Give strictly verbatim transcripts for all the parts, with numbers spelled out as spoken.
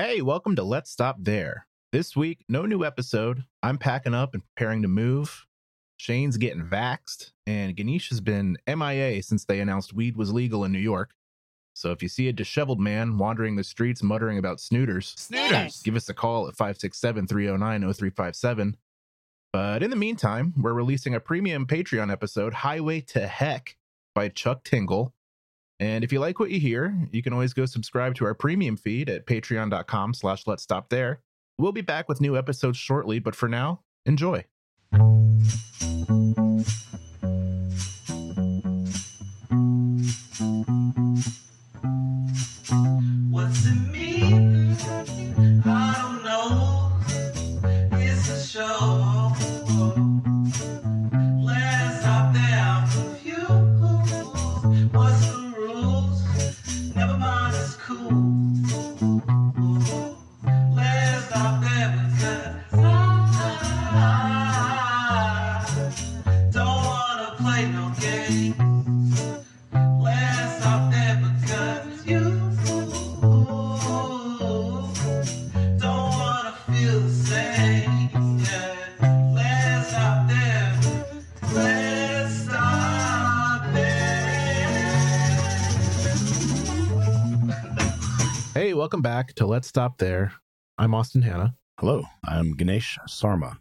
Hey, welcome to Let's Stop There. This week, no new episode. I'm packing up and preparing to move. Shane's getting vaxxed, and Ganesh has been M I A since they announced weed was legal in New York. So if you see a disheveled man wandering the streets muttering about snooters, Snooters! give us a call at five six seven, three oh nine, oh three five seven. But in the meantime, we're releasing a premium Patreon episode, Highway to Heck, by Chuck Tingle. And if you like what you hear, you can always go subscribe to our premium feed at patreon.com slash let's stop there. We'll be back with new episodes shortly, but for now, enjoy. What's it mean? I don't know. It's a show. Let's stop there. I'm confused. What's the rules? Never mind, it's cool. Let's stop there because I don't wanna play no games. Let's stop there because you don't wanna feel the same. Yeah. Let's stop there. Let's stop there. Hey, welcome back to Let's Stop There. I'm Austin Hanna. Hello, I'm Ganesh Sarma.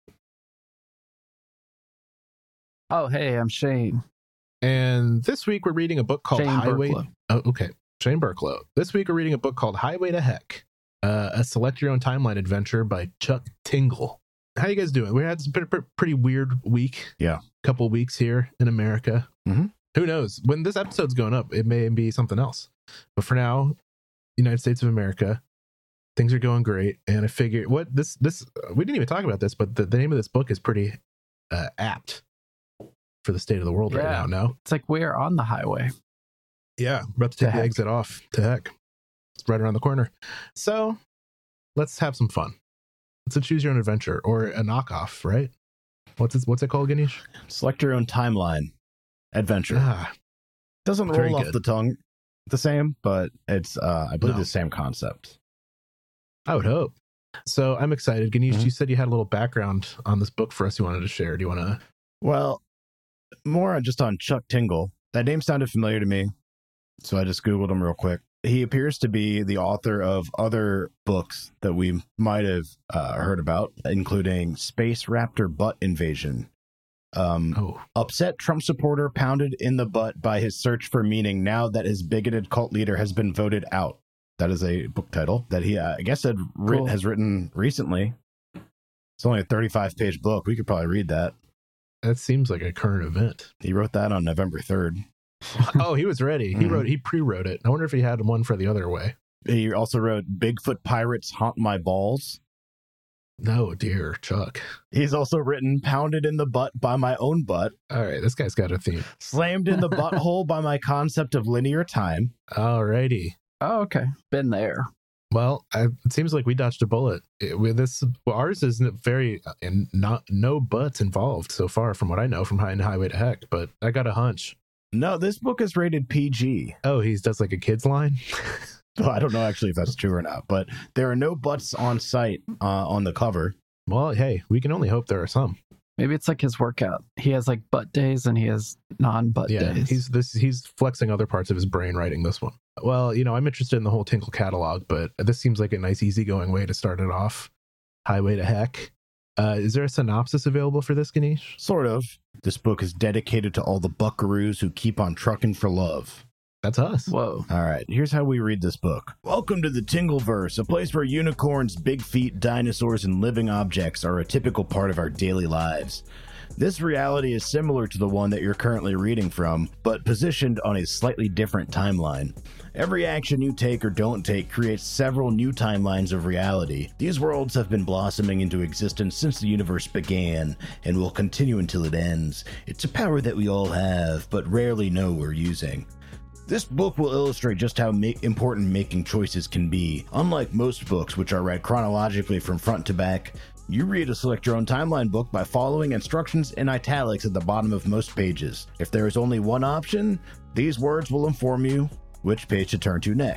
Oh, hey, I'm Shane. And this week we're reading a book called Shane Highway... Burklow. Oh, okay. Shane Burklow. This week we're reading a book called Highway to Heck, uh, a select your own timeline adventure by Chuck Tingle. How you guys doing? We had a pretty, pretty weird week. Yeah. Couple weeks here in America. Mm-hmm. Who knows? When this episode's going up, it may be something else. But for now, United States of America, things are going great. And I figured, what this, this, uh, we didn't even talk about this, but the, the name of this book is pretty uh, apt for the state of the world right Yeah. now, no? It's like we're on the highway. Yeah, we're about to To take the heck. exit off to heck. It's right around the corner. So let's have some fun. It's a choose your own adventure or a knockoff, right? What's it, what's it called, Ganesh? Select your own timeline adventure. Ah, Doesn't very roll off good. the tongue the same, but it's, uh, I believe, No. the same concept. I would hope. So I'm excited. Ganesh, Mhm. you said you had a little background on this book for us you wanted to share. Do you want to? Well, more on just on Chuck Tingle. That name sounded familiar to me, so I just Googled him real quick. He appears to be the author of other books that we might have uh, heard about, including Space Raptor Butt Invasion. Um, Oh, Upset Trump supporter pounded in the butt by his search for meaning now that his bigoted cult leader has been voted out. That is a book title that he, uh, I guess, had writ- Cool. has written recently. It's only a thirty-five page book. We could probably read that. that seems like a current event. He wrote that on November third. Oh, he was ready. He Mhm. wrote. He pre-wrote it. I wonder if he had one for the other way. He also wrote Bigfoot Pirates Haunt My Balls. No, dear Chuck. He's also written Pounded in the Butt by My Own Butt, All right, this guy's got a theme. Slammed in the Butthole by My Concept of Linear Time. All righty. Oh, okay. Been there. Well, I, it seems like we dodged a bullet. It, with this, well, ours is very uh, and not no butts involved so far, from what I know from High and Highway to Heck. But I got a hunch. No, this book is rated P G. Oh, he does like a kids line. Well, I don't know actually if that's true or not, but there are no butts on site uh, on the cover. Well, hey, we can only hope there are some. Maybe it's like his workout. He has like butt days and he has non-butt Yeah, days. he's this. He's flexing other parts of his brain writing this one. Well, you know, I'm interested in the whole Tinkle catalog, but this seems like a nice, easygoing way to start it off. Highway to Heck. Uh, is there a synopsis available for this, Ganesh? Sort of. This book is dedicated to all the buckaroos who keep on trucking for love. That's us. Whoa. All right, here's how we read this book. Welcome to the Tingleverse, a place where unicorns, big feet, dinosaurs, and living objects are a typical part of our daily lives. This reality is similar to the one that you're currently reading from, but positioned on a slightly different timeline. Every action you take or don't take creates several new timelines of reality. These worlds have been blossoming into existence since the universe began, and will continue until it ends. It's a power that we all have, but rarely know we're using. This book will illustrate just how ma- important making choices can be. Unlike most books, which are read chronologically from front to back, you read a Select Your Own Timeline book by following instructions in italics at the bottom of most pages. If there is only one option, these words will inform you which page to turn to next.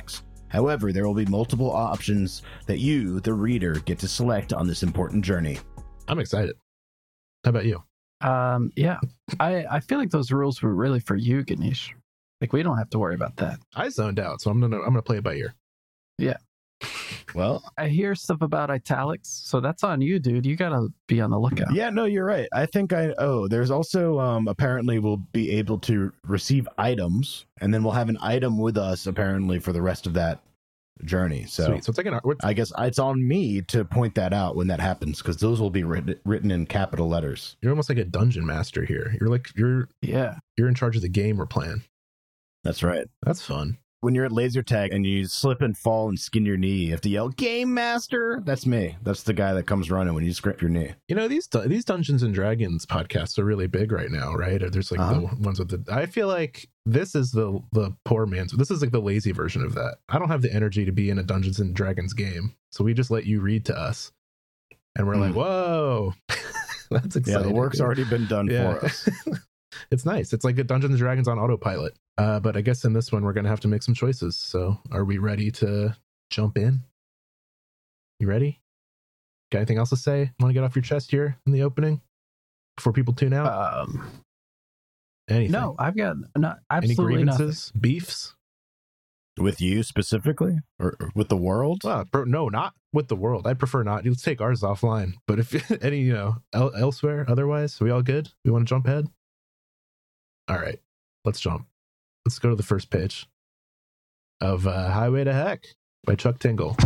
However, there will be multiple options that you, the reader, get to select on this important journey. I'm excited. How about you? Um, yeah, I, I feel like those rules were really for you, Ganesh. Like, we don't have to worry about that. I zoned out, so I'm gonna I'm gonna play it by ear. Yeah. Well, I hear stuff about italics, so that's on you, dude. You gotta be on the lookout. yeah, no, you're right. I think I, oh, there's also, um, apparently we'll be able to receive items, and then we'll have an item with us, apparently, for the rest of that journey. So, Sweet. So it's like an what, I guess it's on me to point that out when that happens, because those will be written, written in capital letters. you're almost like a dungeon master here. You're like you're Yeah. you're in charge of the game we're playing. That's right. That's fun. When you're at laser tag and you slip and fall and skin your knee, you have to yell, "Game Master!" That's me. That's the guy that comes running when you scrape your knee. You know, these these Dungeons and Dragons podcasts are really big right now, right? There's like Uh-huh. the ones with the. I feel like this is the the poor man's. This is like the lazy version of that. I don't have the energy to be in a Dungeons and Dragons game, so we just let you read to us, and we're Mm. like, "Whoa, that's Yeah, exciting." the work's dude. already been done Yeah. for us. It's nice. It's like a Dungeons and Dragons on autopilot. Uh, but I guess in this one we're gonna have to make some choices. So, are we ready to jump in? You ready? Got anything else to say? Want to get off your chest here in the opening before people tune out? Um, Anything? no, I've got not Any absolutely nothing. grievances? Beefs? With you specifically? Or, or with the world? Well, bro, no, not with the world. I prefer not. Let's take ours offline. But if any, you know, el- elsewhere, otherwise, are we all good? We want to jump ahead? All right, let's jump. Let's go to the first page of uh, Highway to Heck by Chuck Tingle.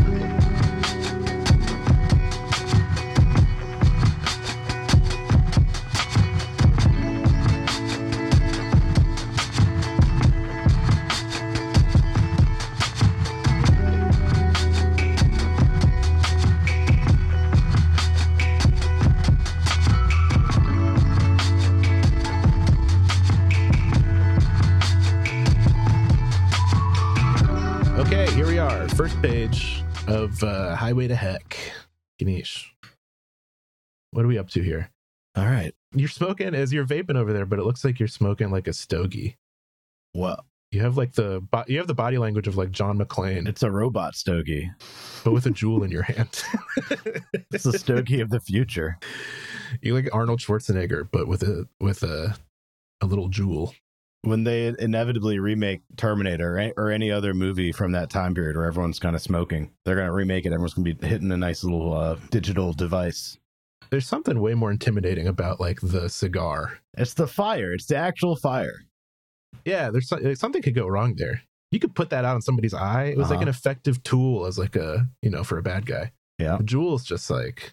Okay, here we are. First page of uh, Highway to Heck. Ganesh, what are we up to here? All right. You're smoking as you're vaping over there, but it looks like you're smoking like a stogie. Well, You have like the bo- you have the body language of like John McClane, it's a robot stogie. but with a jewel in your hand. It's the stogie of the future. You like Arnold Schwarzenegger, but with a with a a little jewel. When they inevitably remake Terminator or, or any other movie from that time period where everyone's kind of smoking, they're going to remake it. Everyone's going to be hitting a nice little uh, digital device. There's something way more intimidating about like the cigar. It's the fire. It's the actual fire. Yeah, there's so- like, something could go wrong there. You could put that out on somebody's eye. It was like Uh-huh. an effective tool as like a, you know, for a bad guy. Yeah. The jewel is just like,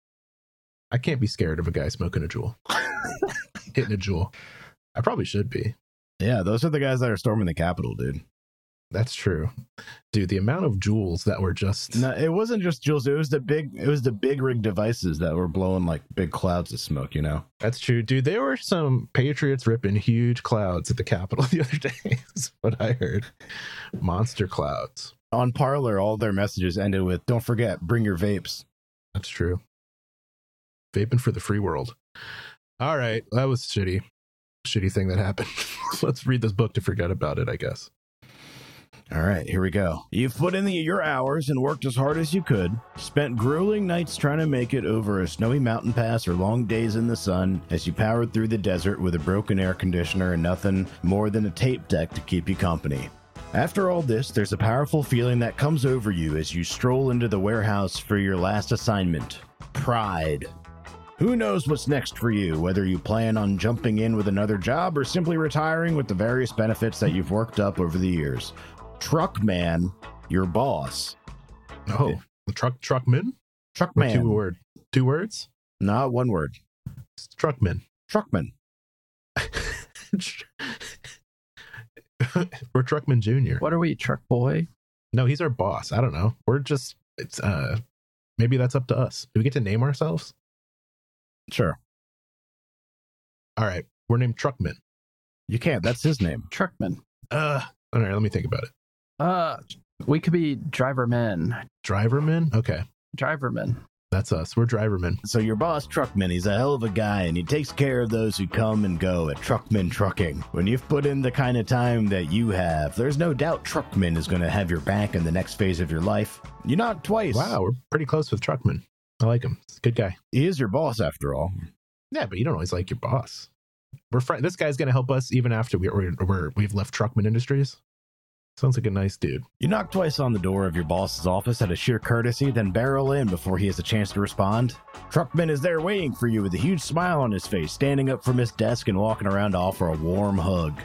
I can't be scared of a guy smoking a jewel, hitting a jewel. I probably should be. Yeah, those are the guys that are storming the Capitol, dude. That's true, dude. The amount of jewels that were just No, it wasn't just Jules. It was the big. It was the big rig devices that were blowing like big clouds of smoke. You know. That's true, dude. There were some patriots ripping huge clouds at the Capitol the other day. Is what I heard. Monster clouds. On Parler, all their messages ended with, "Don't forget, bring your vapes." That's true. Vaping for the free world. All right, that was shitty. Shitty thing that happened. Let's read this book to forget about it, I guess. All right, here we go. You've put in the, your hours and worked as hard as you could, spent grueling nights trying to make it over a snowy mountain pass or long days in the sun as you powered through the desert with a broken air conditioner and nothing more than a tape deck to keep you company. After all this, there's a powerful feeling that comes over you as you stroll into the warehouse for your last assignment. Pride. Who knows what's next for you, whether you plan on jumping in with another job or simply retiring with the various benefits that you've worked up over the years. Truckman, your boss. Oh, the truck truckman? Or two Truckman. word. Two words? Not one word. It's truckman. Truckman. We're Truckman Junior What are we, truck boy? No, he's our boss. I don't know. We're just it's uh maybe that's up to us. Do we get to name ourselves? Sure. All right. We're named Truckman. You can't. That's his name. Truckman. Uh all right, let me think about it. Uh, we could be drivermen. Driverman? Okay. Drivermen. That's us. We're drivermen. So your boss, Truckman, he's a hell of a guy, and he takes care of those who come and go at Truckman Trucking. When you've put in the kind of time that you have, there's no doubt Truckman is going to have your back in the next phase of your life. You knocked twice. Wow, we're pretty close with Truckman. I like him. He's a good guy. He is your boss, after all. Yeah, but you don't always like your boss. We're fr- This guy's going to help us even after we, we're, we're, we've left Truckman Industries. Sounds like a nice dude. You knock twice on the door of your boss's office out of sheer courtesy, then barrel in before he has a chance to respond. Truckman is there waiting for you with a huge smile on his face, standing up from his desk and walking around to offer a warm hug.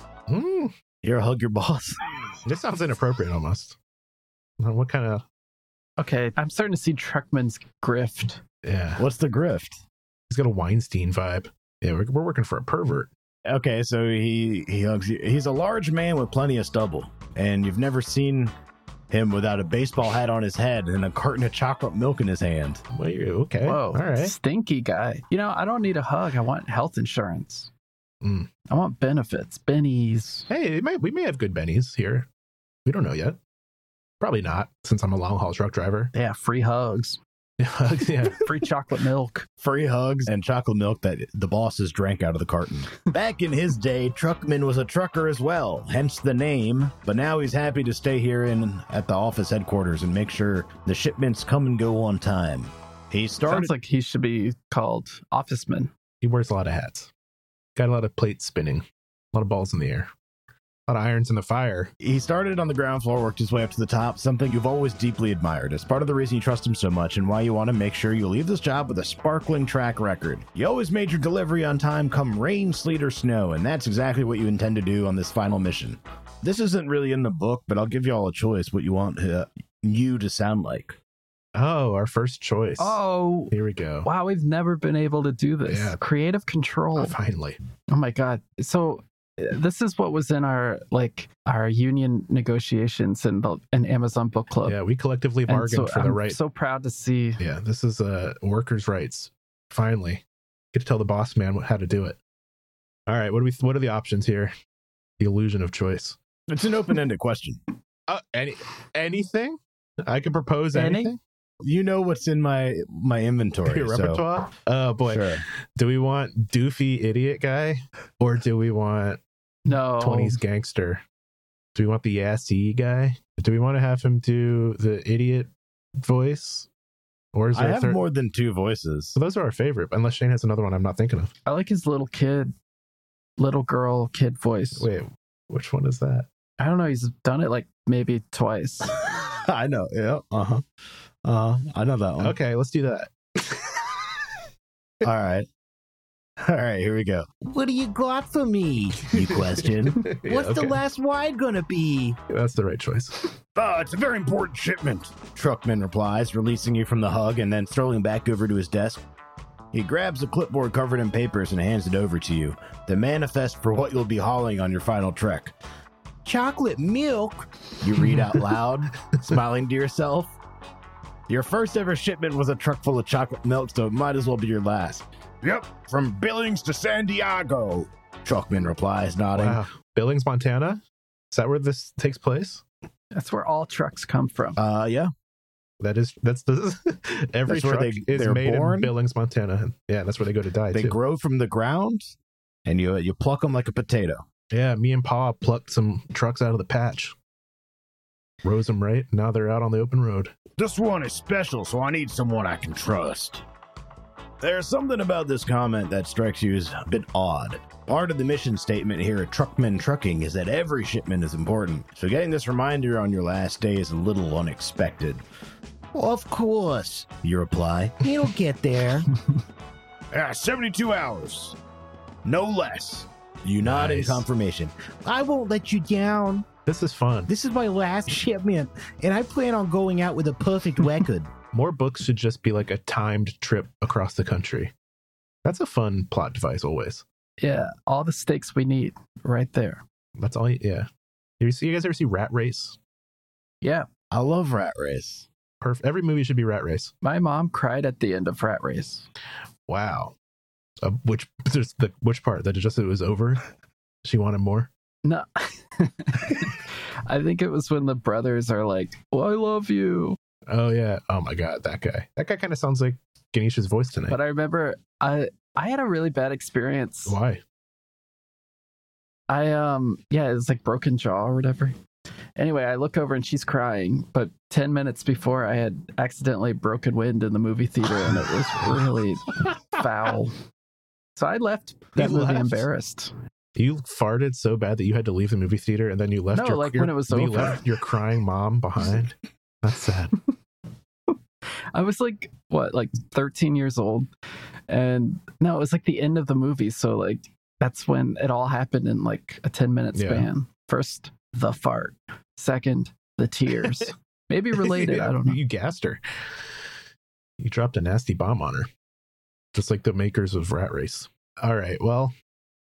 Mm, You ever hug your boss? this sounds inappropriate almost. What kind of... Okay, I'm starting to see Truckman's grift. Yeah. What's the grift? He's got a Weinstein vibe. Yeah, we're, we're working for a pervert. Okay, so he, he hugs you. He's a large man with plenty of stubble, and you've never seen him without a baseball hat on his head and a carton of chocolate milk in his hand. Well, you okay? Whoa, All right. stinky guy. You know, I don't need a hug. I want health insurance. Mm. I want benefits, bennies. Hey, it might, we may have good bennies here. We don't know yet. Probably not, since I'm a long haul truck driver. Yeah, free hugs, yeah. free chocolate milk. Free hugs and chocolate milk that the bosses drank out of the carton. Back in his day, Truckman was a trucker as well, hence the name. But now he's happy to stay here in at the office headquarters and make sure the shipments come and go on time. He started. Sounds like he should be called officeman. He wears a lot of hats. Got a lot of plates spinning. A lot of balls in the air. A lot of irons in the fire. He started on the ground floor, worked his way up to the top, something you've always deeply admired. It's part of the reason you trust him so much and why you want to make sure you leave this job with a sparkling track record. You always made your delivery on time come rain, sleet, or snow, and that's exactly what you intend to do on this final mission. This isn't really in the book, but I'll give you all a choice what you want uh, you to sound like. Oh, our first choice. Oh, Here we go. wow, we've never been able to do this. Yeah. Creative control. Oh, finally. Oh my God. So uh, this is what was in our like our union negotiations in the in Amazon Book Club. Yeah, we collectively And bargained so for the I'm right. so proud to see. Yeah, this is uh, workers' rights. Finally. Get to tell the boss man what, how to do it. All right, what do we? What are the options here? The illusion of choice. It's an open-ended question. Uh, any anything? I can propose Any? anything. You know what's in my my inventory. Your so- repertoire. Oh boy. Sure. Do we want doofy idiot guy, or do we want No. twenties gangster? Do we want the assy guy? Do we want to have him do the idiot voice, or is I there a have third? more than two voices. So those are our favorite, unless Shane has another one I'm not thinking of. I like his little kid, little girl kid voice. Wait, which one is that? I don't know. He's done it like maybe twice. I know. Yeah. Uh huh. Uh, I know that one. Okay, let's do that. All right. All right. Here we go. What do you got for me? You question. Yeah, What's the okay. last ride gonna be? That's the right choice. Oh, it's a very important shipment. Truckman replies, releasing you from the hug and then strolling back over to his desk. He grabs a clipboard covered in papers and hands it over to you. The manifest for what you'll be hauling on your final trek. Chocolate milk, you read out loud, smiling to yourself. Your first ever shipment was a truck full of chocolate milk, so it might as well be your last. Yep, from Billings to San Diego, Truckman replies, nodding. Wow. Billings, Montana? Is that where this takes place? That's where all trucks come from. Uh, yeah. That is, that's the, every That's where truck they- is they're made born? in Billings, Montana. Yeah, that's where they go to die, They too. grow from the ground, and you you pluck them like a potato. Yeah, me and Pa plucked some trucks out of the patch. Rose them right. Now they're out on the open road. This one is special, so I need someone I can trust. There's something about this comment that strikes you as a bit odd. Part of the mission statement here at Truckman Trucking is that every shipment is important, so getting this reminder on your last day is a little unexpected. Well, of course, you reply. It'll get there. Yeah, seventy-two hours. No less. You nod in Nice. confirmation. I won't let you down. This is fun. This is my last shipment, and I plan on going out with a perfect record. More books should just be like a timed trip across the country. That's a fun plot device always. Yeah, all the stakes we need right there. That's all. You, yeah. You, see, you guys ever see Rat Race? Yeah, I love Rat Race. Perfect. Every movie should be Rat Race. my mom cried at the end of Rat Race. Wow. Uh, which there's the which part that it just it was over? She wanted more. No, I think it was when the brothers are like, "Well, I love you," Oh yeah. Oh my god, that guy. That guy kind of sounds like Ganesha's voice tonight. But I remember I I had a really bad experience. Why? I um yeah, it was like broken jaw or whatever. Anyway, I look over and she's crying, but ten minutes before I had accidentally broken wind in the movie theater and it was really foul. So I left that You movie left? embarrassed. You farted so bad that you had to leave the movie theater, and then you left No, your like your, when it was you over. left your crying mom behind. That's sad. I was like what, like thirteen years old. And no, it was like the end of the movie, so like that's when it all happened in like a ten minute Yeah. span. First, the fart. Second, the tears. Maybe related, I don't know. You gassed her. You dropped a nasty bomb on her, just like the makers of Rat Race. All right, well,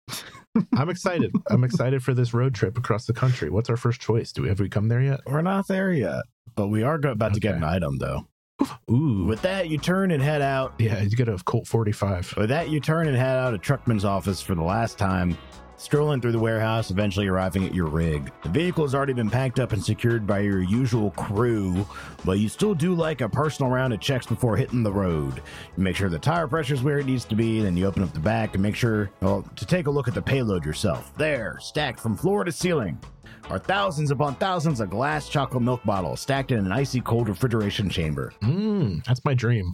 I'm excited. I'm excited for this road trip across the country. What's our first choice? Do we have we come there yet? We're not there yet, but we are go- about to get Okay. an item, though. Ooh, With that, you turn and head out. yeah, you get a Colt forty-five. With that, you turn and head out of Truckman's office for the last time, strolling through the warehouse, eventually arriving at your rig. The vehicle has already been packed up and secured by your usual crew, but you still do like a personal round of checks before hitting the road. You make sure the tire pressure is where it needs to be, then you open up the back and make sure, well, to take a look at the payload yourself. There, stacked from floor to ceiling, are thousands upon thousands of glass chocolate milk bottles stacked in an icy cold refrigeration chamber. Mmm, that's my dream.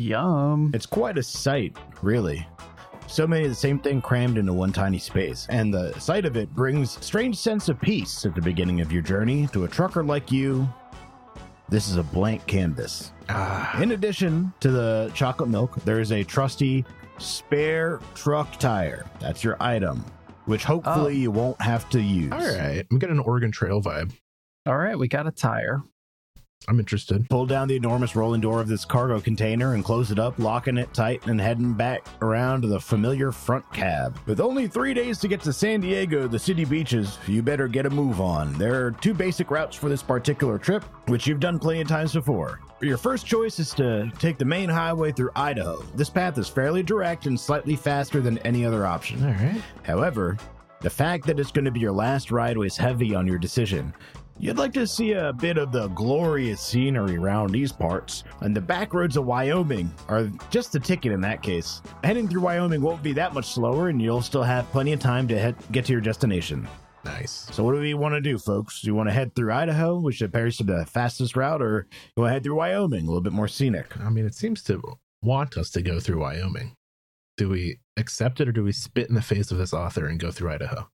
Yum. It's quite a sight, really. So many of the same thing crammed into one tiny space, and the sight of it brings a strange sense of peace at the beginning of your journey. To a trucker like you, this is a blank canvas. Ah, In addition to the chocolate milk, there is a trusty spare truck tire. That's your item, which hopefully Oh. you won't have to use. all right. We got an Oregon Trail vibe. All right, we got a tire. I'm interested. Pull down the enormous rolling door of this cargo container and close it up, locking it tight and heading back around to the familiar front cab. With only three days to get to San Diego, the city beaches, you better get a move on. There are two basic routes for this particular trip, which you've done plenty of times before. Your first choice is to take the main highway through Idaho. This path is fairly direct and slightly faster than any other option. All right. However, the fact that it's going to be your last ride weighs heavy on your decision. You'd like to see a bit of the glorious scenery around these parts, and the back roads of Wyoming are just the ticket in that case. Heading through Wyoming won't be that much slower, and you'll still have plenty of time to head, get to your destination. Nice. So what do we want to do, folks? Do you want to head through Idaho, which appears to be the fastest route, or you want to head through Wyoming, a little bit more scenic? I mean, it seems to want us to go through Wyoming. Do we accept it, or do we spit in the face of this author and go through Idaho?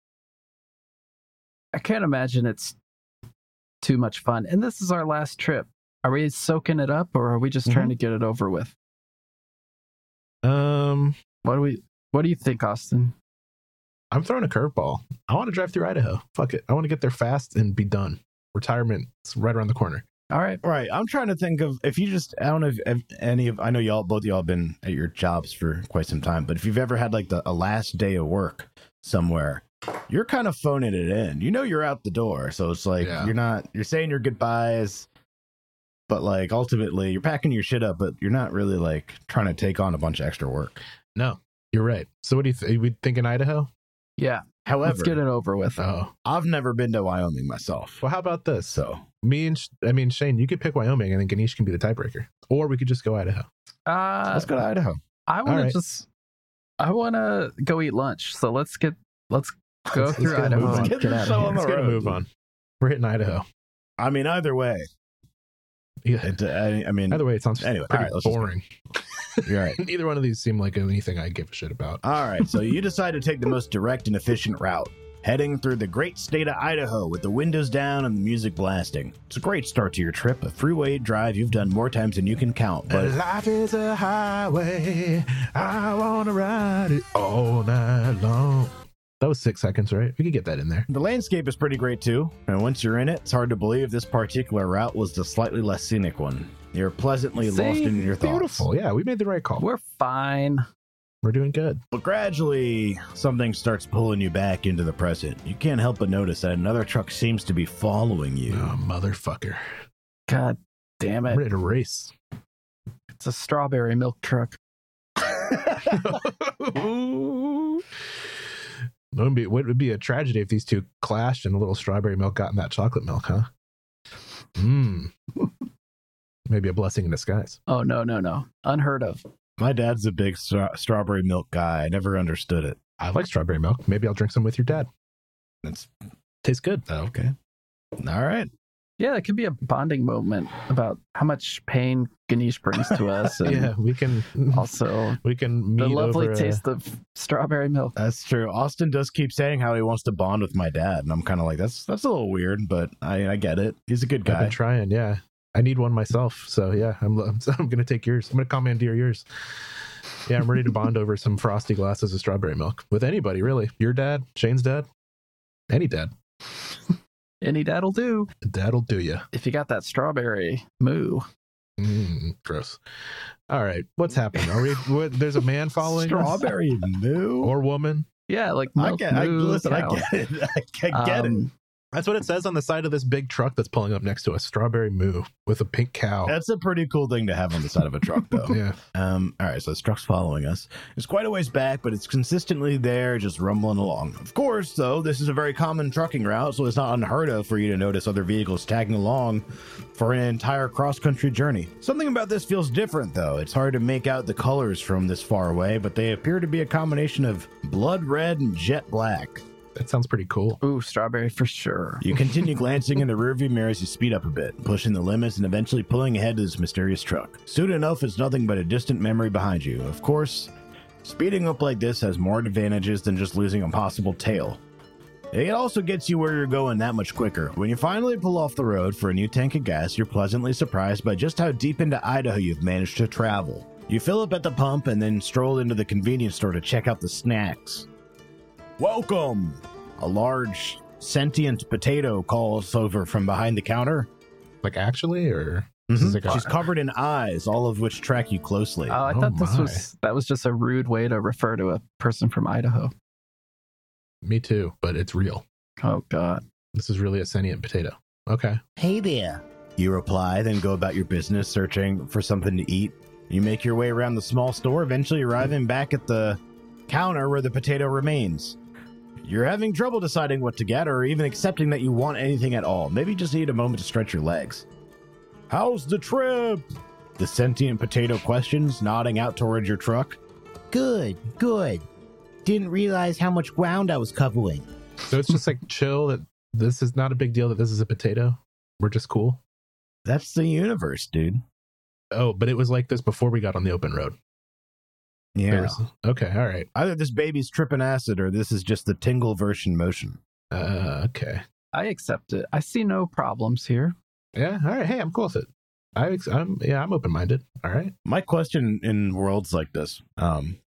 I can't imagine it's too much fun. And this is our last trip. Are we soaking it up or are we just trying to get it over with? Um, What do we what do you think, Austin? I'm throwing a curveball. I want to drive through Idaho. Fuck it. I want to get there fast and be done. Retirement's right around the corner. All right. Right. I'm trying to think of if you just, I don't know if, if any of, I know y'all, both of y'all have been at your jobs for quite some time, but if you've ever had like the a last day of work somewhere, you're kind of phoning it in. You know, you're out the door. So it's like, Yeah. you're not, you're saying your goodbyes, but like ultimately you're packing your shit up, but you're not really like trying to take on a bunch of extra work. No, you're right. So what do you think? We think in Idaho? Yeah. However, Let's get it over with. Oh, I've never been to Wyoming myself. well, how about this? So Me and, Sh- I mean, Shane, you could pick Wyoming and then Ganesh can be the tiebreaker. Or we could just go Idaho. Uh let's go to Idaho. I want All to right. just I want to go eat lunch. So let's get let's go Let's- through let's get a Idaho move on. and Get get this out show of on here. the Let's get a road. move on. We're hitting Idaho. I mean, either way, Yeah. it, I, I mean, Either way, it sounds Anyway, pretty all right, let's just go. boring. you're right. Neither one of these seem like anything I give a shit about. All right, so you decide to take the most direct and efficient route, heading through the great state of Idaho with the windows down and the music blasting. It's a great start to your trip, a freeway drive you've done more times than you can count, but Life is a highway. I want to ride it all night long. That was six seconds, right? We could get that in there. the landscape is pretty great too, and once you're in it, it's hard to believe this particular route was the slightly less scenic one. You're pleasantly See? lost in your thoughts. Beautiful. Yeah, we made the right call. We're fine. We're doing good. But gradually, something starts pulling you back into the present. You can't help but notice that another truck seems to be following you. Oh, motherfucker. God damn I'm it. ready to race. It's a strawberry milk truck. It would be, it would be a tragedy if these two clashed and a little strawberry milk got in that chocolate milk, huh? Mmm. Maybe a blessing in disguise. Oh, no, no, no. Unheard of. My dad's a big stra- strawberry milk guy. I never understood it. I like strawberry milk. Maybe I'll drink some with your dad. It's Tastes good. okay. All right. Yeah, it could be a bonding moment about how much pain Ganesh brings to us. And Yeah, we can also we can meet the lovely over a- taste of strawberry milk. That's true. Austin does keep saying how he wants to bond with my dad, and I'm kind of like, that's that's a little weird, but I, I get it. He's a good I've guy. been trying. Yeah, I need one myself. So yeah, I'm I'm, I'm gonna take yours. I'm gonna commandeer yours. Yeah, I'm ready to bond over some frosty glasses of strawberry milk with anybody, really. Your dad, Shane's dad, any dad. Any dad'll do. Dad'll do you. If you got that strawberry moo. Mm, gross. All right, what's happening? Are we? What, there's a man following us? Strawberry moo. Or woman. Yeah, like I milk get. I, moo listen, I cow. get it. I, I get it. Um, That's what it says on the side of this big truck that's pulling up next to us. Strawberry moo with a pink cow. That's a pretty cool thing to have on the side of a truck, though. Yeah. Um, all right, so this truck's following us. It's quite a ways back, but it's consistently there, just rumbling along. Of course, though, this is a very common trucking route, so it's not unheard of for you to notice other vehicles tagging along for an entire cross-country journey. Something about this feels different, though. It's hard to make out the colors from this far away, but they appear to be a combination of blood red and jet black. That sounds pretty cool. ooh, strawberry for sure. You continue glancing in the rearview mirror as you speed up a bit, pushing the limits and eventually pulling ahead to this mysterious truck. Soon enough, it's nothing but a distant memory behind you. Of course, speeding up like this has more advantages than just losing a possible tail. It also gets you where you're going that much quicker. When you finally pull off the road for a new tank of gas, you're pleasantly surprised by just how deep into Idaho you've managed to travel. You fill up at the pump and then stroll into the convenience store to check out the snacks. Welcome! A large, sentient potato calls over from behind the counter. Like actually, or this is like a- She's covered in eyes, all of which track you closely. Oh, I Oh thought this my. was that was just a rude way to refer to a person from Idaho. Me too, but it's real. Oh God. This is really a sentient potato. Okay. Hey there. You reply, then go about your business searching for something to eat. You make your way around the small store, eventually arriving back at the counter where the potato remains. You're having trouble deciding what to get or even accepting that you want anything at all. Maybe you just need a moment to stretch your legs. How's the trip? The sentient potato questions, nodding out towards your truck. Good, good. Didn't realize how much ground I was covering. So it's just like chill that this is not a big deal that this is a potato. We're just cool. That's the universe, dude. Oh, but it was like this before we got on the open road. There Yeah. was- okay. All right. Either this baby's tripping acid or this is just the tingle version motion. Uh, okay. I accept it. I see no problems here. Yeah. All right. Hey, I'm cool with it. I, ex- I'm, yeah, I'm open minded. All right. My question in worlds like this, um,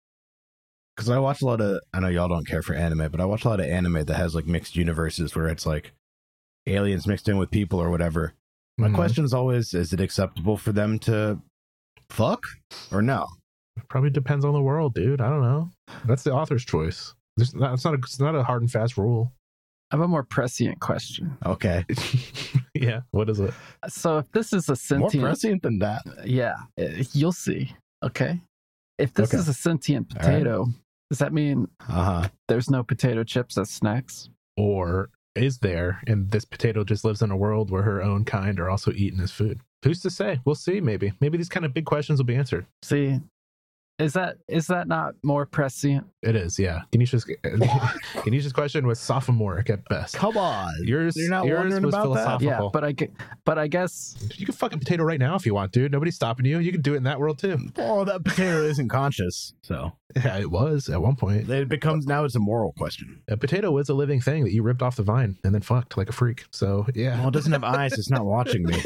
because I watch a lot of, I know y'all don't care for anime, but I watch a lot of anime that has like mixed universes where it's like aliens mixed in with people or whatever. My Mhm. question is always, is it acceptable for them to fuck or no? Probably depends on the world, dude. I don't know. That's the author's choice. There's not, it's not a, it's not a hard and fast rule. I have a more prescient question. Okay. Yeah. What is it? So if this is a More sentient, prescient than that. yeah, eh, you'll see. Okay. If this Okay. is a sentient All right. potato, does that mean Uh huh. there's no potato chips as snacks? Or is there? And this potato just lives in a world where her own kind are also eaten as food. Who's to say? We'll see. Maybe. Maybe these kind of big questions will be answered. See, is that is that not more prescient? It is. Yeah. Ganesha's Ganesha's question was sophomoric at best. Come on. Yours, You're not yours wondering was about that? Yeah, philosophical. but I gue- but I guess You can fucking potato right now if you want, dude. Nobody's stopping you. You can do it in that world too. Oh, that potato isn't conscious. So Yeah, it was at one point. it becomes, now it's a moral question. A potato was a living thing that you ripped off the vine and then fucked like a freak. So yeah, Well, it doesn't have eyes. It's not watching me.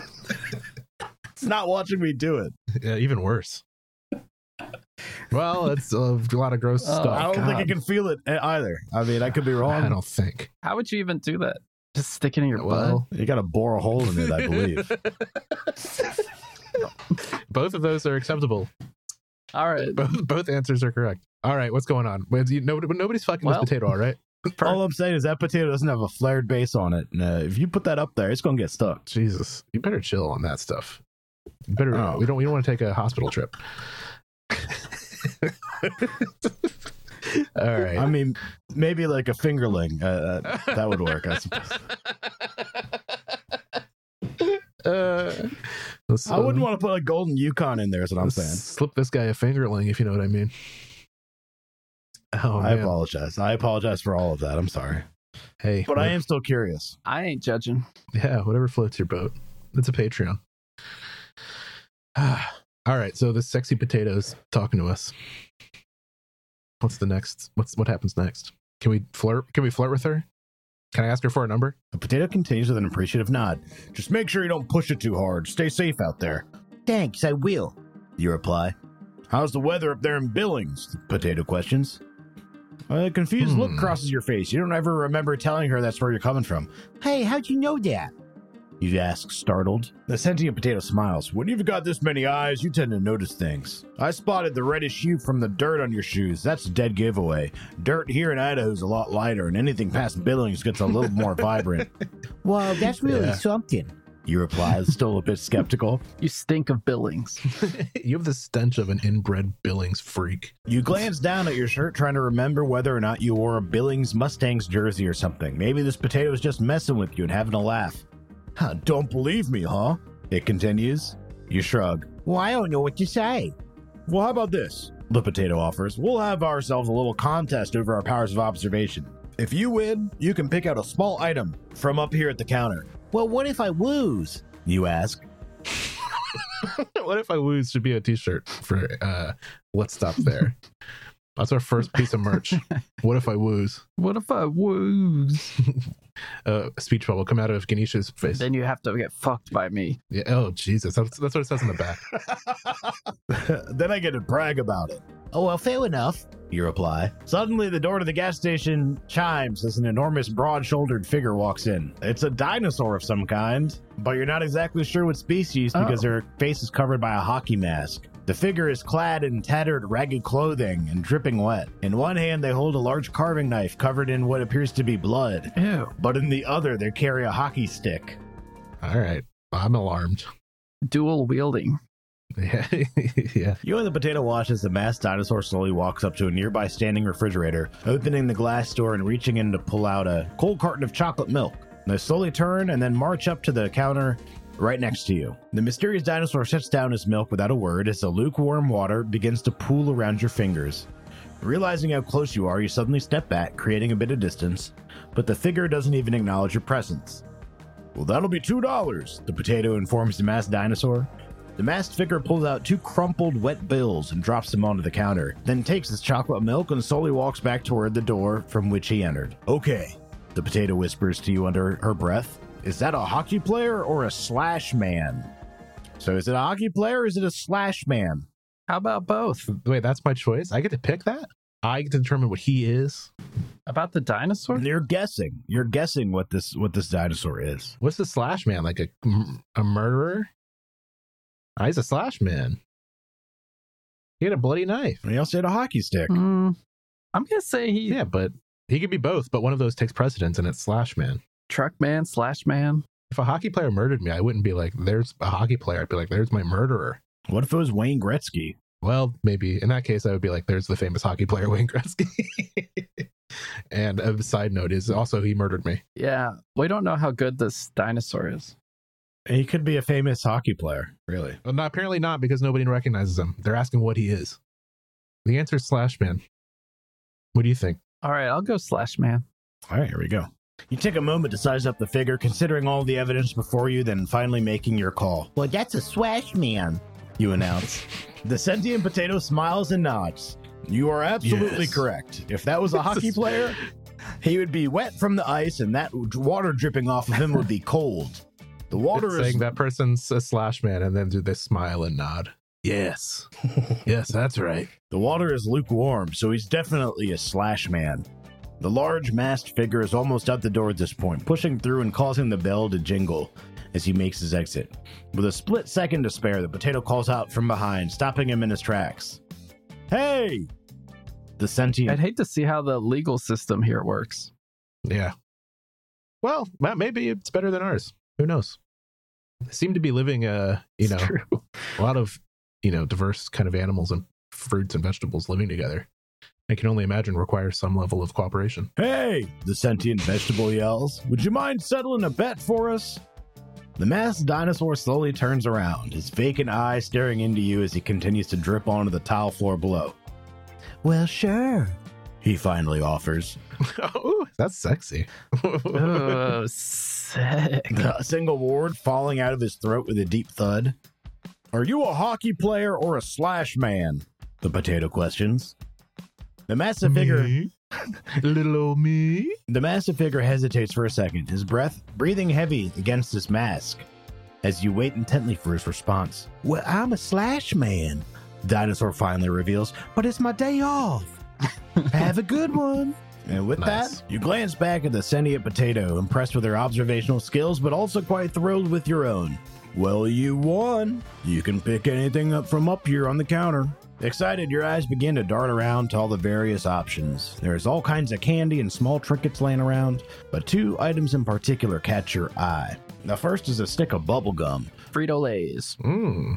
It's not watching me do it. yeah, even worse. Well, it's a lot of gross Oh, I stuff. don't think God. I can feel it either. I mean, I could be wrong. I don't think. how would you even do that? Just stick it in your butt? Well, You got to bore a hole in it, I believe. both of those are acceptable. All right. Both, both answers are correct. All right, what's going on? Wait, you- Nobody, nobody's fucking Well- this potato, all right? All I'm saying is that potato doesn't have a flared base on it. And, uh, if you put that up there, it's going to get stuck. Jesus, you better chill on that stuff. You better. Oh. We don't. We don't want to take a hospital trip. All right. I mean, maybe like a fingerling. Uh, uh, that would work, I suppose. Uh, Let's, I wouldn't uh, want to put a golden Yukon in there, is what I'm let's saying. Slip this guy a fingerling, if you know what I mean. Oh, I man. apologize. I apologize for all of that. I'm sorry. Hey, But I am still curious. I ain't judging. yeah, whatever floats your boat. It's a Patreon. All right, so this sexy potato's talking to us. What's the next? What's what happens next? Can we flirt? Can we flirt with her? Can I ask her for a number? The potato continues with an appreciative nod. Just make sure you don't push it too hard. Stay safe out there. Thanks, I will. You reply. How's the weather up there in Billings? The potato questions. A confused Hmm. look crosses your face. You don't ever remember telling her that's where you're coming from. Hey, how'd you know that? You ask, startled. The sentient potato smiles. When you've got this many eyes, you tend to notice things. I spotted the reddish hue from the dirt on your shoes. That's a dead giveaway. Dirt here in Idaho is a lot lighter, and anything past Billings gets a little more vibrant. Well, that's really Yeah. something. You reply, still a bit skeptical. You stink of Billings. You have the stench of an inbred Billings freak. You glance down at your shirt, trying to remember whether or not you wore a Billings Mustangs jersey or something. Maybe this potato is just messing with you and having a laugh. Huh, don't believe me, huh? It continues. You shrug. Well, I don't know what to say. Well, how about this? The potato offers. We'll have ourselves a little contest over our powers of observation. If you win, you can pick out a small item from up here at the counter. Well, what if I lose? You ask. What if I lose should be a t-shirt for uh let's stop there. That's our first piece of merch. What if I woos? What if I woos? Uh, a speech bubble come out of Ganesha's face. Then you have to get fucked by me. Yeah. Oh Jesus, that's, that's what it says in the back. Then I get to brag about it. Oh, well, fair enough, you reply. Suddenly, the door to the gas station chimes as an enormous, broad-shouldered figure walks in. It's a dinosaur of some kind, but you're not exactly sure what species because Oh. her face is covered by a hockey mask. The figure is clad in tattered, ragged clothing and dripping wet. In one hand, they hold a large carving knife covered in what appears to be blood, Ew. but in the other, they carry a hockey stick. All right, I'm alarmed. Dual wielding. Yeah, yeah. You and the potato watch as the masked dinosaur slowly walks up to a nearby standing refrigerator, opening the glass door and reaching in to pull out a cold carton of chocolate milk. They slowly turn and then march up to the counter right next to you. The mysterious dinosaur sets down his milk without a word as the lukewarm water begins to pool around your fingers. Realizing how close you are, you suddenly step back, creating a bit of distance, but the figure doesn't even acknowledge your presence. Well, that'll be two dollars, the potato informs the masked dinosaur. The masked figure pulls out two crumpled wet bills and drops them onto the counter, then takes his chocolate milk and slowly walks back toward the door from which he entered. Okay, the potato whispers to you under her breath. Is that a hockey player or a slash man? So is it a hockey player or is it a slash man? How about both? Wait, that's my choice. I get to pick that. I get to determine what he is. About the dinosaur? You're guessing. You're guessing what this what this dinosaur is. What's the slash man? Like a a murderer? Ah, he's a slash man. He had a bloody knife. And he also had a hockey stick. Mm, I'm going to say he Yeah, but he could be both. But one of those takes precedence, and it's slash man. truck man, slash man. If a hockey player murdered me, I wouldn't be like, "There's a hockey player." I'd be like, "There's my murderer." What if it was Wayne Gretzky? Well, maybe in that case, I would be like, "There's the famous hockey player Wayne Gretzky." And a side note is also he murdered me. Yeah. We don't know how good this dinosaur is. He could be a famous hockey player, really. Well, no, apparently not, because nobody recognizes him. They're asking what he is. The answer is slash man. What do you think? All right, I'll go slash man. All right, here we go. You take a moment to size up the figure, considering all the evidence before you, then finally making your call. Well, that's a swash man, you announce. The sentient potato smiles and nods. You are absolutely Yes. correct. If that was a hockey player, he would be wet from the ice, and that water dripping off of him would be cold. The water It's is saying that person's a slash man, and then do this smile and nod. Yes. Yes, that's right. The water is lukewarm, so he's definitely a slash man. The large masked figure is almost out the door at this point, pushing through and causing the bell to jingle as he makes his exit. With a split second to spare, the potato calls out from behind, stopping him in his tracks. Hey! The sentient... I'd hate to see how the legal system here works. Yeah. Well, ma- maybe it's better than ours. Who knows? They seem to be living, uh, you know, It's true. a lot of, you know, diverse kind of animals and fruits and vegetables living together. I can only imagine requires some level of cooperation. Hey! The sentient vegetable yells. Would you mind settling a bet for us? The masked dinosaur slowly turns around, his vacant eye staring into you as he continues to drip onto the tile floor below. Well, sure, he finally offers. Oh, that's sexy. Oh, sick. A single word falling out of his throat with a deep thud. Are you a hockey player or a slash man? The potato questions. The massive figure... Me? Little old me? The massive figure hesitates for a second, his breath breathing heavy against his mask, as you wait intently for his response. Well, I'm a slash man, the dinosaur finally reveals, but it's my day off. Have a good one. And with Nice. that, you glance back at the sentient potato, impressed with her observational skills, but also quite thrilled with your own. Well, you won. You can pick anything up from up here on the counter. Excited, your eyes begin to dart around to all the various options. There's all kinds of candy and small trinkets laying around, but two items in particular catch your eye. The first is a stick of bubble gum. Frito-Lays. Mm.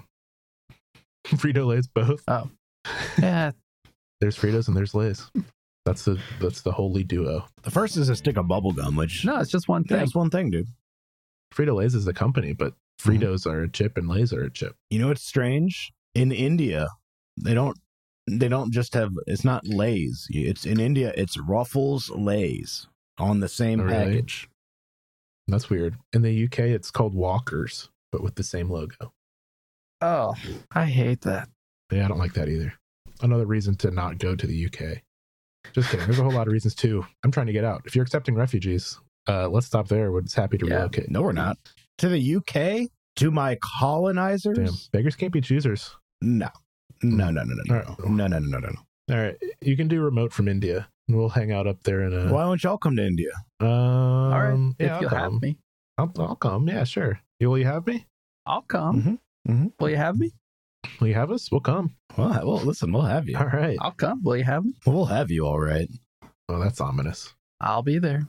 Frito-Lays both. Oh. Yeah. There's Fritos and there's Lays. That's the that's the holy duo. The first is a stick of bubble gum, which No, it's just one yeah, thing. it's one thing, dude. Frito-Lays is the company, but Fritos are a chip and Lays are a chip. You know what's strange? In India, they don't they don't just have it's not Lays. It's in India, it's Ruffles Lays on the same Oh, really? package. That's weird. In the U K, it's called Walkers, but with the same logo. Oh, I hate that. Yeah, I don't like that either. Another reason to not go to the U K. Just kidding. There's a whole lot of reasons too. I'm trying to get out. If you're accepting refugees, uh, let's stop there. We're just happy to Yeah. relocate. No, we're not. To the U K? To my colonizers? Damn, beggars can't be choosers. No. No, no, no, no, no. All right. No, no, no, no, no. All right, you can do remote from India. We'll hang out up there in a. Why don't y'all come to India? Um, All right. yeah, if I'll you'll come. have me, I'll, I'll come. Yeah, sure. You, will you have me? I'll come. Mhm, mhm. Will you have me? Will you have us? We'll come. Well, well, listen, we'll have you. All right. I'll come. Will you have me? We'll have you, all right. Oh, that's ominous. I'll be there.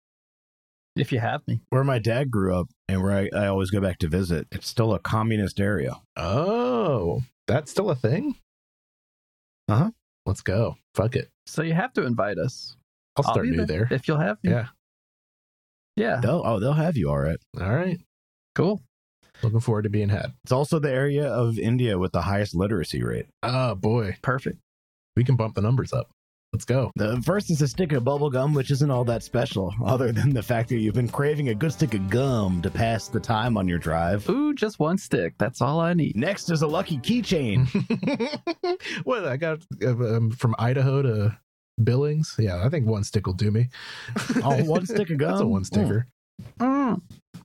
If you have me. Where my dad grew up and where I, I always go back to visit, it's still a communist area. Oh, that's still a thing? Uh-huh. Let's go. Fuck it. So you have to invite us. I'll I'll start be new there. If you'll have me. Yeah. Yeah. They'll, oh, they'll have you, all right. All right. Cool. Looking forward to being had. It's also the area of India with the highest literacy rate. Oh, boy. Perfect. We can bump the numbers up. Let's go. The first is a stick of bubble gum, which isn't all that special, other than the fact that you've been craving a good stick of gum to pass the time on your drive. Ooh, just one stick. That's all I need. Next is a lucky keychain. What? I got uh, um, from Idaho to Billings. Yeah, I think one stick will do me. Oh, one stick of gum? That's a one sticker. Mm.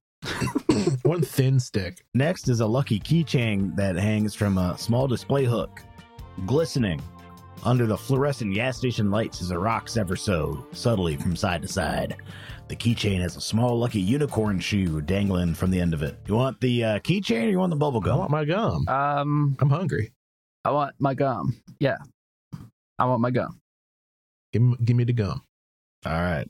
One thin stick. Next is a lucky keychain that hangs from a small display hook, glistening under the fluorescent gas station lights as it rocks ever so subtly from side to side. The keychain has a small lucky unicorn shoe dangling from the end of it. You want the uh, keychain or you want the bubble I gum? want my gum. Um, I'm hungry. I want my gum. Yeah. I want my gum. Give me, give me the gum. All right.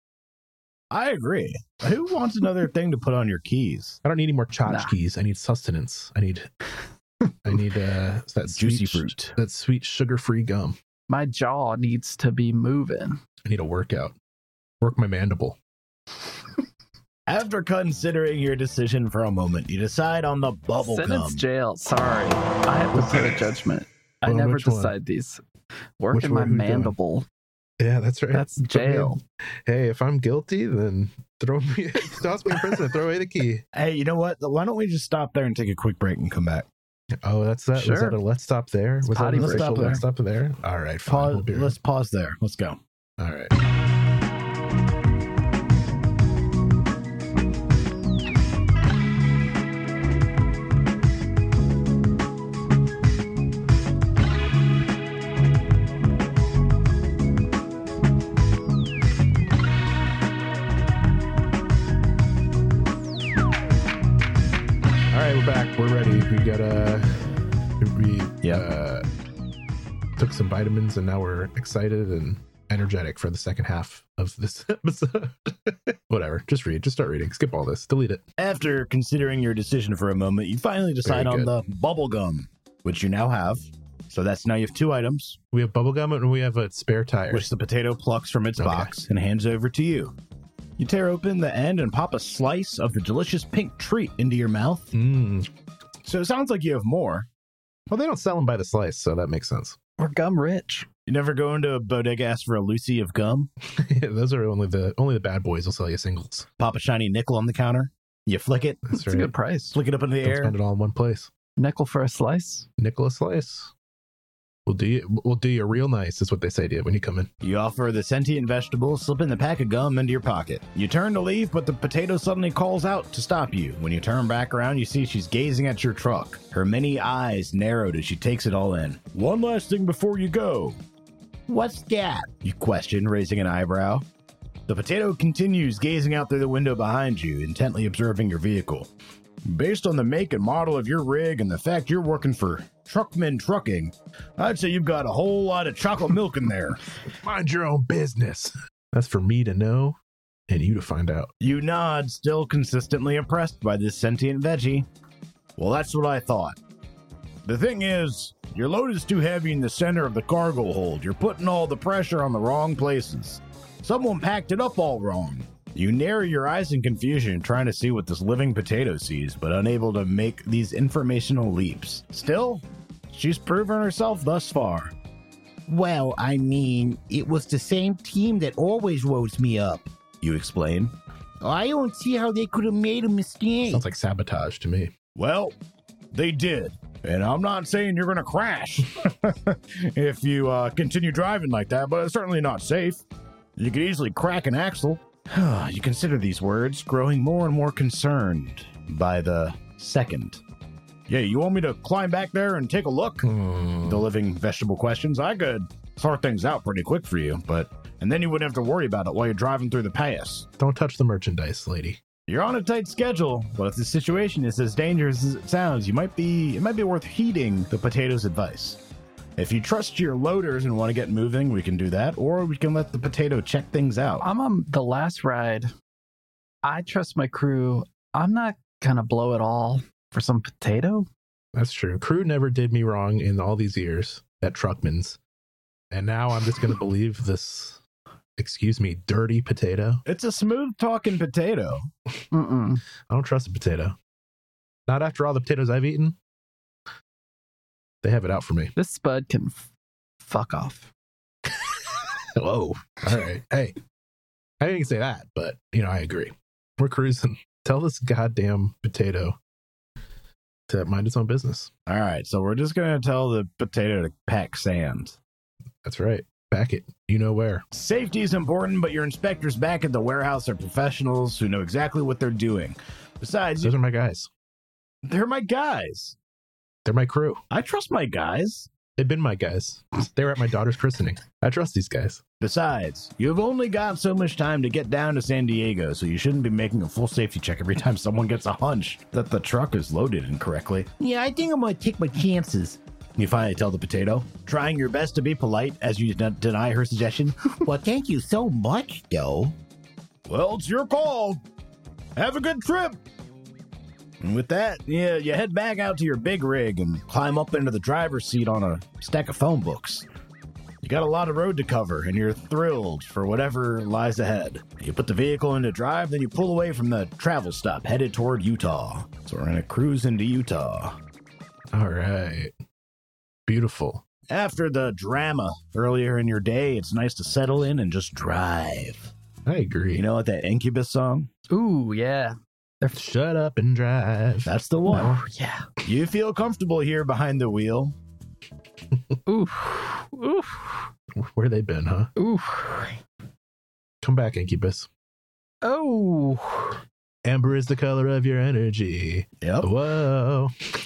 I agree. Who wants another thing to put on your keys? I don't need any more tchotchkes. I need sustenance. I need, I need uh, that Juicy sweet, fruit. that sweet sugar-free gum. My jaw needs to be moving. I need a workout. Work my mandible. After considering your decision for a moment, you decide on the bubble Sentence gum. jail. Sorry. I have to put a judgment. I Well, never which one? decide these. Work Which in my one? Who doing? mandible. Yeah, that's right. That's Put me in- jail. Hey, if I'm guilty, then throw me, toss me in prison and throw away the key. Hey, you know what? Why don't we just stop there and take a quick break and come back? Oh, that's that. Was Sure. that a let's stop there? Was that potty an break. official Let's let's stop stop there? All right, fine. Pause, We'll be right- let's pause there. Let's go. All right. All right, we're back. We're ready. We got uh, we Yeah. uh, took some vitamins, and now we're excited and energetic for the second half of this episode. Whatever. Just read. Just start reading. Skip all this. Delete it. After considering your decision for a moment, you finally decide Very on good. the bubble gum, which you now have. So that's now you have two items, We have bubblegum and we have a spare tire. which the potato plucks from its Okay. box and hands over to you. You tear open the end and pop a slice of the delicious pink treat into your mouth. Mm. So it sounds like you have more. Well, they don't sell them by the slice, so that makes sense. We're gum rich. You never go into a bodega, ask for a Lucy of gum? Yeah, those are only the only the bad boys will sell you singles. Pop a shiny nickel on the counter. You flick it. That's It's a right. good price. Flick it up into the Don't air. spend it all in one place. Nickel for a slice. Nickel a slice. We'll do you. We'll do you real nice, is what they say to you when you come in. You offer the sentient vegetable, slipping the pack of gum into your pocket. You turn to leave, but the potato suddenly calls out to stop you. When you turn back around, you see she's gazing at your truck. Her many eyes narrowed as she takes it all in. One last thing before you go. What's that? You question, raising an eyebrow. The potato continues gazing out through the window behind you, intently observing your vehicle. Based on the make and model of your rig and the fact you're working for Truckman Trucking, I'd say you've got a whole lot of chocolate milk in there. Mind your own business. That's for me to know and you to find out. You nod, still consistently impressed by this sentient veggie. Well, that's what I thought. The thing is, your load is too heavy in the center of the cargo hold. You're putting all the pressure on the wrong places. Someone packed it up all wrong. You narrow your eyes in confusion, trying to see what this living potato sees, but unable to make these informational leaps. Still, she's proven herself thus far. Well, I mean, it was the same team that always rose me up. You explain. I don't see how they could have made a mistake. Sounds like sabotage to me. Well, they did. And I'm not saying you're going to crash if you uh, continue driving like that, but it's certainly not safe. You could easily crack an axle. You consider these words, growing more and more concerned by the second. Yeah, you want me to climb back there and take a look? Hmm. The living vegetable questions. I could sort things out pretty quick for you, but and then you wouldn't have to worry about it while you're driving through the pass. Don't touch the merchandise, lady. You're on a tight schedule, but if the situation is as dangerous as it sounds, you might be it might be worth heeding the potato's advice. If you trust your loaders and want to get moving, we can do that, or we can let the potato check things out. I'm on the last ride. I trust my crew. I'm not gonna blow it all for some potato. That's true. Crew never did me wrong in all these years at Truckman's. And now I'm just going to believe this, excuse me, dirty potato. It's a smooth talking potato. Mm-mm. I don't trust a potato. Not after all the potatoes I've eaten. They have it out for me. This spud can f- fuck off. Whoa. All right. Hey, I didn't say that, but, you know, I agree. We're cruising. Tell this goddamn potato to mind its own business. All right, so we're just going to tell the potato to pack sand. That's right. Back it. You know where. Safety is important, but your inspectors back at the warehouse are professionals who know exactly what they're doing. Besides, Those are my guys. they're my guys. They're my crew. I trust my guys. They've been my guys. They were at my daughter's christening. I trust these guys. Besides, you've only got so much time to get down to San Diego, so you shouldn't be making a full safety check every time someone gets a hunch that the truck is loaded incorrectly. Yeah, I think I'm gonna take my chances. You finally tell the potato, trying your best to be polite as you d- deny her suggestion. Well, thank you so much, though. Well, it's your call. Have a good trip. And with that, yeah, you head back out to your big rig and climb up into the driver's seat on a stack of phone books. You got a lot of road to cover, and you're thrilled for whatever lies ahead. You put the vehicle into drive, then you pull away from the travel stop, headed toward Utah. So we're gonna cruise into Utah. All right. Beautiful. After the drama earlier in your day, it's nice to settle in and just drive. I agree. You know what, that Incubus song? Ooh, yeah. Shut up and drive. That's the one. Oh, yeah. You feel comfortable here behind the wheel. Ooh. Ooh. Where they been, huh? Ooh. Come back, Incubus. Oh. Amber is the color of your energy. Yep. Whoa.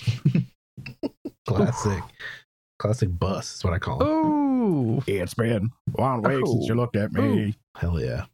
Classic. Classic bus is what I call it. Ooh. Yeah, it's been a long way Oh. since you looked at me. Hell yeah.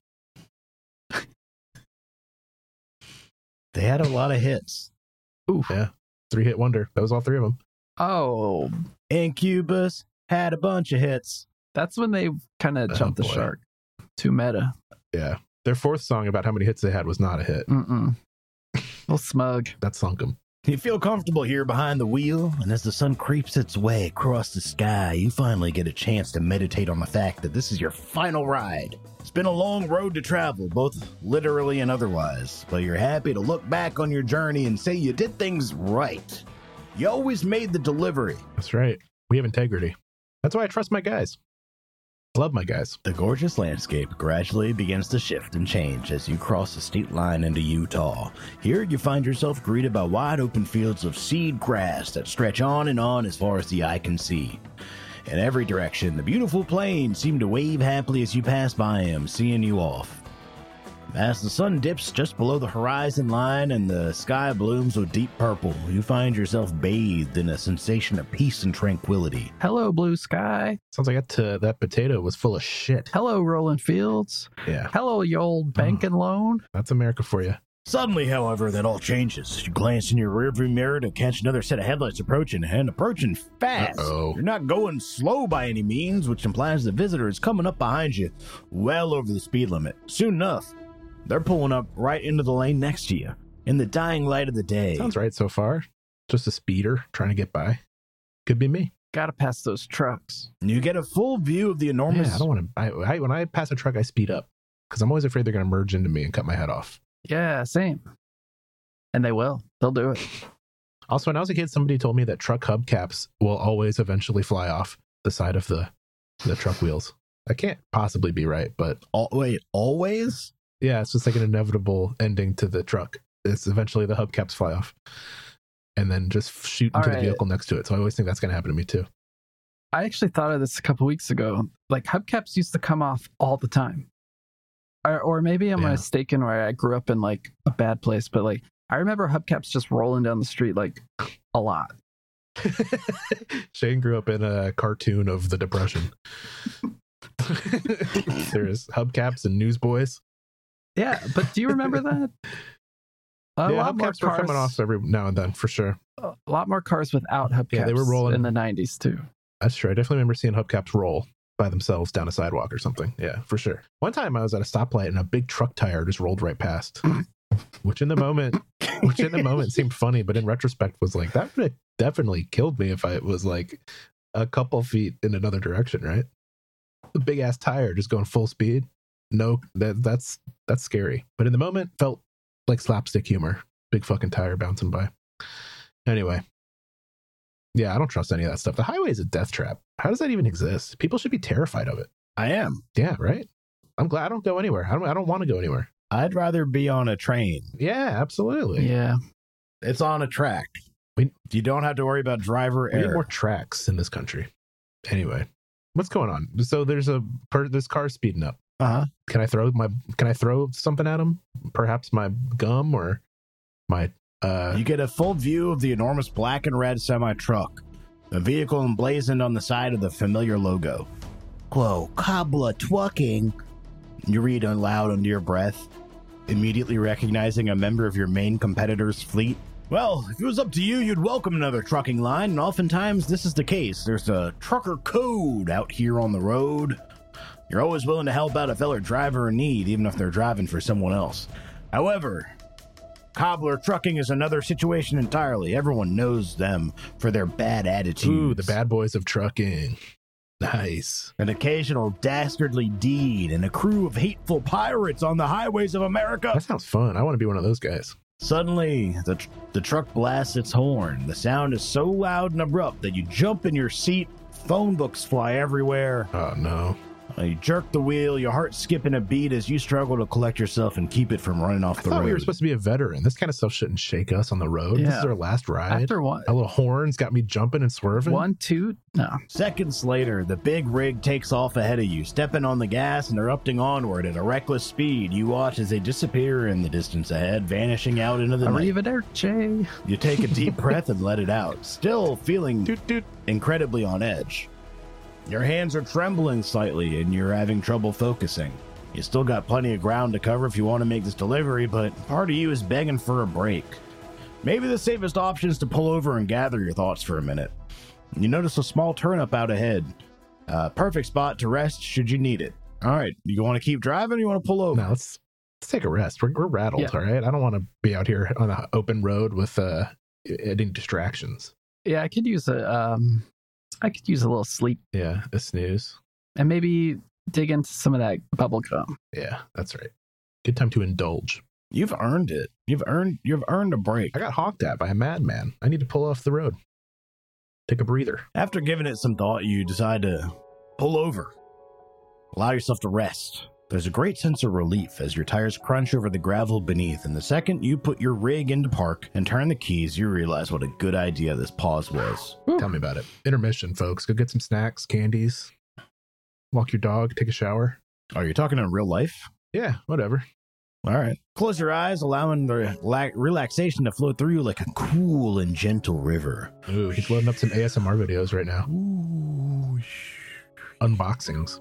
They had a lot of hits. Ooh. Yeah. Three hit wonder. That was all three of them. Oh. Incubus had a bunch of hits. That's when they kind of Oh, jumped the boy. shark. Too meta. Yeah. Their fourth song about how many hits they had was not a hit. Mm-mm. A little smug. That sunk them. You feel comfortable here behind the wheel, and as the sun creeps its way across the sky, you finally get a chance to meditate on the fact that this is your final ride. It's been a long road to travel, both literally and otherwise, but you're happy to look back on your journey and say you did things right. You always made the delivery. That's right. We have integrity. That's why I trust my guys. I love my guys. The gorgeous landscape gradually begins to shift and change as you cross the state line into Utah. Here you find yourself greeted by wide open fields of seed grass that stretch on and on as far as the eye can see. In every direction, the beautiful plains seem to wave happily as you pass by them, seeing you off. As the sun dips just below the horizon line and the sky blooms with deep purple, you find yourself bathed in a sensation of peace and tranquility. Hello, blue sky. Sounds like that, uh, that potato was full of shit. Hello, rolling fields. Yeah, Hello, you old banking loan. that's America for you. Suddenly, however, that all changes. You glance in your rearview mirror to catch another set of headlights approaching, and approaching fast. Uh-oh. You're not going slow by any means, which implies the visitor is coming up behind you, well over the speed limit. Soon enough, they're pulling up right into the lane next to you, in the dying light of the day. Sounds right so far. Just a speeder trying to get by. Could be me. Gotta pass those trucks. You get a full view of the enormous... Yeah, I don't want to. I, I, when I pass a truck, I speed up because I'm always afraid they're going to merge into me and cut my head off. Yeah, same. And they will. They'll do it. Also, when I was a kid, somebody told me that truck hubcaps will always eventually fly off the side of the the truck wheels. That can't possibly be right, but Al- wait, always? yeah, it's just like an inevitable ending to the truck. It's eventually the hubcaps fly off and then just shoot into All the right. vehicle next to it. So I always think that's going to happen to me too. I actually thought of this a couple weeks ago. Like, hubcaps used to come off all the time. Or, or maybe I'm Yeah. mistaken where I grew up in, like, a bad place. But, like, I remember hubcaps just rolling down the street, like, a lot. Shane grew up in a cartoon of the Depression. There's hubcaps and newsboys. Yeah, but do you remember that? A yeah, lot more hubcaps were coming cars, off every now and then for sure. a lot more cars without hubcaps Yeah, they were rolling- in the nineties, too. That's true. I definitely remember seeing hubcaps roll by themselves down a sidewalk or something. Yeah, for sure. One time I was at a stoplight and a big truck tire just rolled right past, which in the moment, which in the moment seemed funny, but in retrospect was like, that would have definitely killed me if I was like a couple feet in another direction, right? The big ass tire just going full speed. No, that that's that's scary. But in the moment, felt like slapstick humor. Big fucking tire bouncing by. Anyway, yeah, I don't trust any of that stuff. The highway is a death trap. How does that even exist? People should be terrified of it. I am. Yeah, right. I'm glad I don't go anywhere. I don't. I don't want to go anywhere. I'd rather be on a train. Yeah, absolutely. Yeah. It's on a track. We- You don't have to worry about driver We need error. more tracks in this country. Anyway, what's going on? So there's a per, this car speeding up. Uh-huh. Can I throw my? Can I throw something at him? Perhaps my gum or my. Uh, You get a full view of the enormous black and red semi-truck, a vehicle emblazoned on the side of the familiar logo. Whoa, cobbler twerking. You read aloud under your breath, immediately recognizing a member of your main competitor's fleet. Well, if it was up to you, you'd welcome another trucking line, and oftentimes this is the case. There's a trucker code out here on the road. You're always willing to help out a fellow driver in need, even if they're driving for someone else. However, cobbler trucking is another situation entirely. Everyone knows them for their bad attitudes. ooh, the bad boys of trucking. Nice. An occasional dastardly deed and a crew of hateful pirates on the highways of America. That sounds fun. I want to be one of those guys. Suddenly, the, tr- the truck blasts its horn. The sound is so loud and abrupt that you jump in your seat. Phone books fly everywhere. Oh no. Uh, you jerk the wheel, your heart skipping a beat as you struggle to collect yourself and keep it from running off I the thought road. we were supposed to be a veteran. This kind of stuff shouldn't shake us on the road. This Yeah. is our last ride. After one, A little horns got me jumping and swerving. one, two, no. Seconds later, the big rig takes off ahead of you, stepping on the gas and erupting onward at a reckless speed. You watch as they disappear in the distance ahead, vanishing out into the night. Arrivederci. You take a deep breath and let it out, still feeling Doot, doot. incredibly on edge. Your hands are trembling slightly and you're having trouble focusing. You still got plenty of ground to cover if you want to make this delivery, but part of you is begging for a break. Maybe the safest option is to pull over and gather your thoughts for a minute. You notice a small turnup out ahead. Uh, perfect spot to rest should you need it. All right, you want to keep driving or you want to pull over? No, let's let's take a rest. We're, we're rattled, Yeah. all right? I don't want to be out here on an open road with uh, any distractions. Yeah, I could use a um, I could use a little sleep Yeah, a snooze. and maybe dig into some of that bubble gum. Yeah, that's right. Good time to indulge. You've earned it. You've earned you've earned a break. I got honked at by a madman. I need to pull off the road. Take a breather. After giving it some thought, you decide to pull over. Allow yourself to rest. There's a great sense of relief as your tires crunch over the gravel beneath, and the second you put your rig into park and turn the keys, you realize what a good idea this pause was. Tell me about it. Intermission, folks. Go get some snacks, candies. Walk your dog. Take a shower. Are you talking in real life? Yeah, whatever. All right. Close your eyes, allowing the la- relaxation to flow through you like a cool and gentle river. Ooh, he's loading up some A S M R videos right now. Ooh. Unboxings.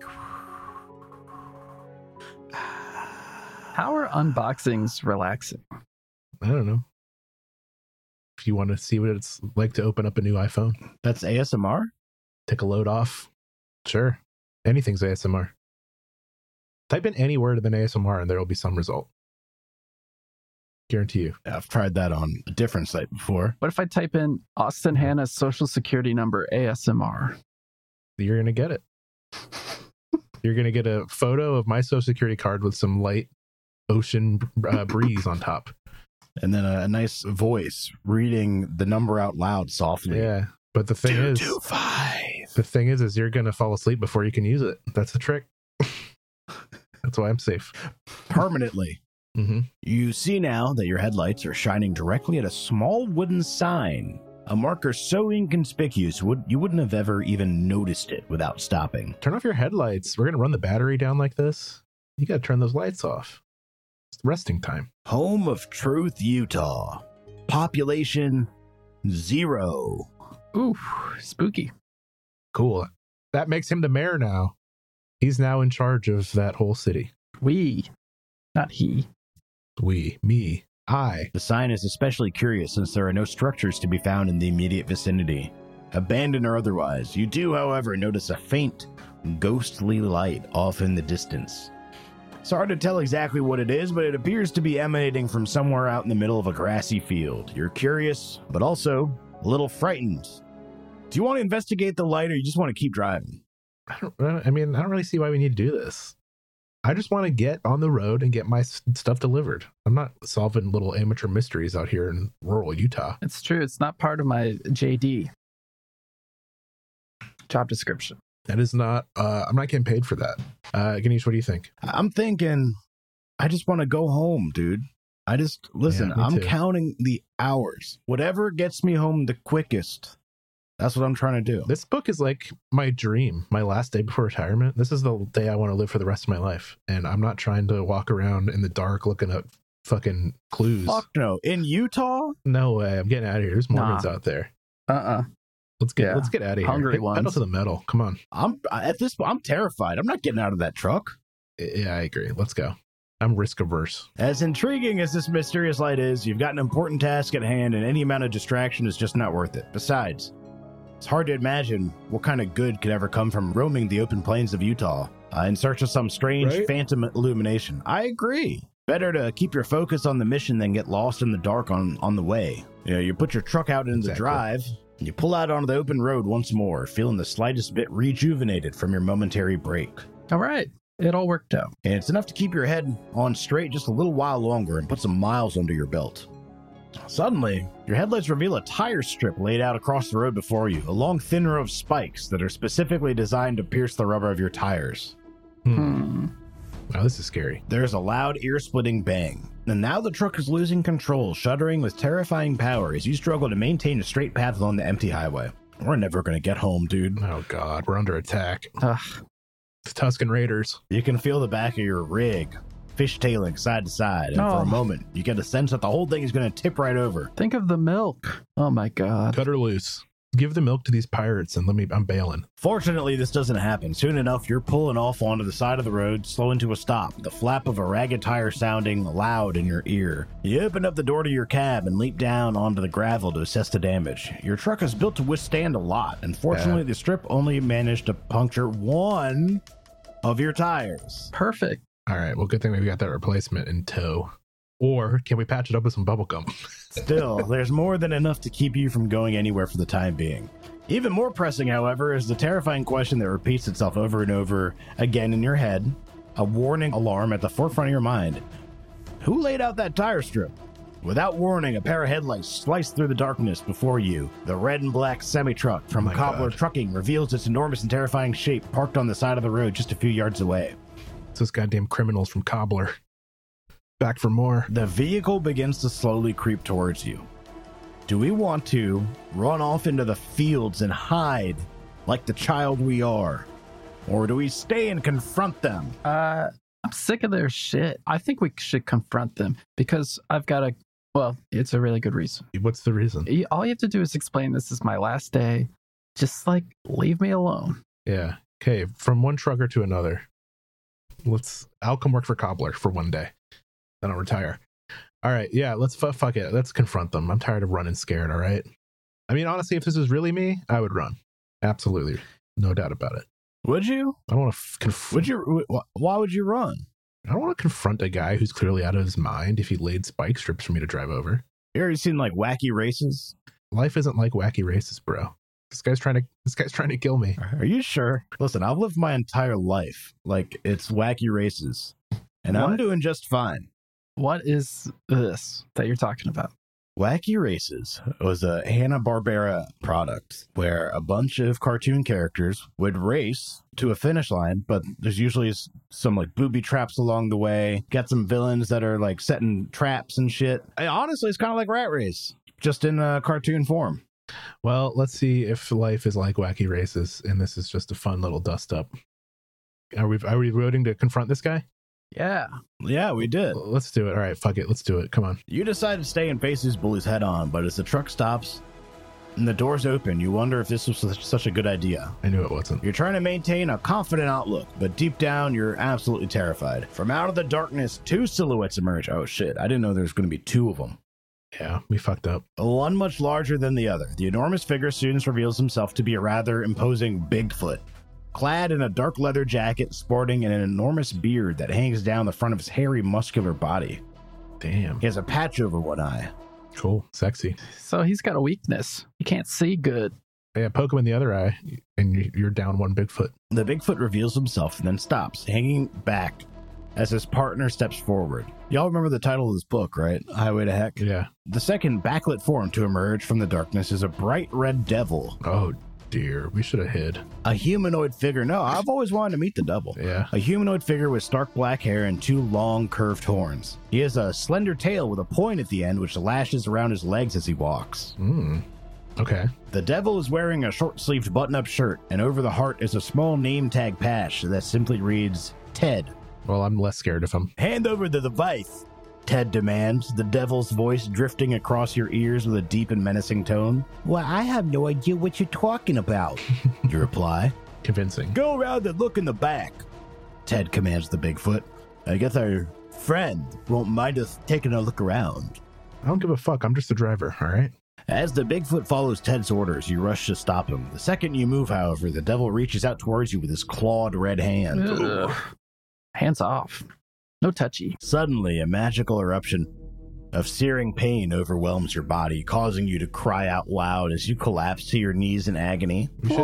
How are unboxings relaxing? I don't know. If you want to see what it's like to open up a new iPhone, That's A S M R? take a load off. Sure. Anything's A S M R. Type in any word than A S M R and there will be some result. Guarantee you. I've tried that on a different site before. What if I type in Austin Hannah's social security number A S M R? You're going to get it. You're going to get a photo of my social security card with some light ocean uh, breeze on top. And then a, a nice voice reading the number out loud softly. Yeah. But the thing Two, is, two, five. the thing is, is you're going to fall asleep before you can use it. That's the trick. That's why I'm safe. Permanently. Mm-hmm. You see now that your headlights are shining directly at a small wooden sign, a marker so inconspicuous would you wouldn't have ever even noticed it without stopping. Turn off your headlights. We're going to run the battery down like this. You got to turn those lights off. It's resting time. Home of Truth, Utah. Population zero. Ooh, spooky. Cool. That makes him the mayor now. He's now in charge of that whole city. We, not he. We, me, I. The sign is especially curious since there are no structures to be found in the immediate vicinity. Abandoned or otherwise, you do, however, notice a faint, ghostly light off in the distance. It's hard to tell exactly what it is, but it appears to be emanating from somewhere out in the middle of a grassy field. You're curious, but also a little frightened. Do you want to investigate the light or you just want to keep driving? I don't. I mean, I don't really see why we need to do this. I just want to get on the road and get my s- stuff delivered. I'm not solving little amateur mysteries out here in rural Utah. It's true. It's not part of my J D. Job description. That is not. Uh, I'm not getting paid for that. Uh, Ganesh, what do you think? I'm thinking, I just want to go home, dude. I just, listen, Yeah, me I'm too. counting the hours. Whatever gets me home the quickest, that's what I'm trying to do. This book is like my dream, my last day before retirement. This is the day I want to live for the rest of my life. And I'm not trying to walk around in the dark looking at fucking clues. Fuck no. In Utah? No way. I'm getting out of here. There's Mormons out there. Uh-uh. Let's get Yeah. let's get out of here. Hungry Hit- Pedal ones. to the metal. Come on. I'm at this point, I'm terrified. I'm not getting out of that truck. Yeah, I agree. Let's go. I'm risk averse. As intriguing as this mysterious light is, you've got an important task at hand, and any amount of distraction is just not worth it. Besides, it's hard to imagine what kind of good could ever come from roaming the open plains of Utah uh, in search of some strange Right? phantom illumination. I agree. Better to keep your focus on the mission than get lost in the dark on, on the way. You know, you put your truck out into the Exactly. drive, and you pull out onto the open road once more, feeling the slightest bit rejuvenated from your momentary break. All right. It all worked out. And it's enough to keep your head on straight just a little while longer and put some miles under your belt. Suddenly, your headlights reveal a tire strip laid out across the road before you, a long thin row of spikes that are specifically designed to pierce the rubber of your tires. Hmm. Hmm. Wow, this is scary. There's a loud, ear-splitting bang, and now the truck is losing control, shuddering with terrifying power as you struggle to maintain a straight path along the empty highway. We're never going to get home, dude. Oh God, we're under attack. Ugh. The Tuscan Raiders. You can feel the back of your rig fishtailing side to side, and for Oh. a moment, you get a sense that the whole thing is going to tip right over. Think of the milk. Oh my God. Cut her loose. Give the milk to these pirates and let me. I'm bailing. Fortunately, this doesn't happen. Soon enough, you're pulling off onto the side of the road, slowing to a stop, the flap of a ragged tire sounding loud in your ear. You open up the door to your cab and leap down onto the gravel to assess the damage. Your truck is built to withstand a lot, and fortunately, Yeah. the strip only managed to puncture one of your tires. Perfect. All right. Well, good thing we got that replacement in tow. Or can we patch it up with some bubble gum? Still, there's more than enough to keep you from going anywhere for the time being. Even more pressing, however, is the terrifying question that repeats itself over and over again in your head, a warning alarm at the forefront of your mind. Who laid out that tire strip? Without warning, a pair of headlights slice through the darkness before you. The red and black semi-truck from Oh my Cobbler God. Trucking reveals its enormous and terrifying shape parked on the side of the road just a few yards away. It's those goddamn criminals from Cobbler. Back for more. The vehicle begins to slowly creep towards you. Do we want to run off into the fields and hide like the child we are? Or do we stay and confront them? Uh, I'm sick of their shit. I think we should confront them because I've got a, well, it's a really good reason. What's the reason? You- All you have to do is explain this is my last day. Just like, leave me alone. Yeah. Okay. From one trucker to another. Let's. I'll come work for Cobbler for one day. Then I'll retire. All right. Yeah. Let's fu- fuck it. Let's confront them. I'm tired of running scared. All right. I mean, honestly, if this is really me, I would run. Absolutely. No doubt about it. Would you? I don't want to f- conf- Would you? wh- Why would you run? I don't want to confront a guy who's clearly out of his mind if he laid spike strips for me to drive over. You ever seen like wacky races? Life isn't like wacky races, bro. This guy's trying to. This guy's trying to kill me. Are you sure? Listen, I've lived my entire life like it's wacky races, and I'm What? doing just fine. What is this that you're talking about? Wacky Races was a Hanna-Barbera product where a bunch of cartoon characters would race to a finish line, but there's usually s- some like booby traps along the way. Got some villains that are like setting traps and shit. I, honestly, it's kind of like Rat Race, just in a cartoon form. Well, let's see if life is like wacky races, and this is just a fun little dust up. Are we? Are we voting to confront this guy? Yeah. Yeah, we did. Let's do it. All right, fuck it. Let's do it. Come on. You decide to stay and face these bullies head on, but as the truck stops and the doors open, you wonder if this was such- such a good idea. I knew it wasn't. You're trying to maintain a confident outlook, but deep down, you're absolutely terrified. From out of the darkness, two silhouettes emerge. Oh shit, I didn't know there was going to be two of them. Yeah, we fucked up. One much larger than the other. The enormous figure soon reveals himself to be a rather imposing Bigfoot. Clad in a dark leather jacket, sporting an enormous beard that hangs down the front of his hairy, muscular body. Damn. He has a patch over one eye. Cool. Sexy. So he's got a weakness. He can't see good. Yeah, poke him in the other eye, and you- you're down one Bigfoot. The Bigfoot reveals himself and then stops, hanging back as his partner steps forward. Y'all remember the title of this book, right? Highway to Heck? Yeah. The second backlit form to emerge from the darkness is a bright red devil. Oh dear. We should have hid. A humanoid figure. No, I've always wanted to meet the devil. Yeah. A humanoid figure with stark black hair and two long curved horns. He has a slender tail with a point at the end which lashes around his legs as he walks. Hmm. Okay. The devil is wearing a short-sleeved button-up shirt, and over the heart is a small name tag patch that simply reads, Ted. Well, I'm less scared of him. Hand over the device, Ted demands, the devil's voice drifting across your ears with a deep and menacing tone. Well, I have no idea what you're talking about. You reply, Convincing. Go around and look in the back, Ted commands the Bigfoot. I guess our friend won't mind us taking a look around. I don't give a fuck. I'm just a driver. All right. As the Bigfoot follows Ted's orders, you rush to stop him. The second you move, however, the devil reaches out towards you with his clawed red hand. Ugh. Hands off. No touchy. Suddenly, a magical eruption of searing pain overwhelms your body, causing you to cry out loud as you collapse to your knees in agony. We should,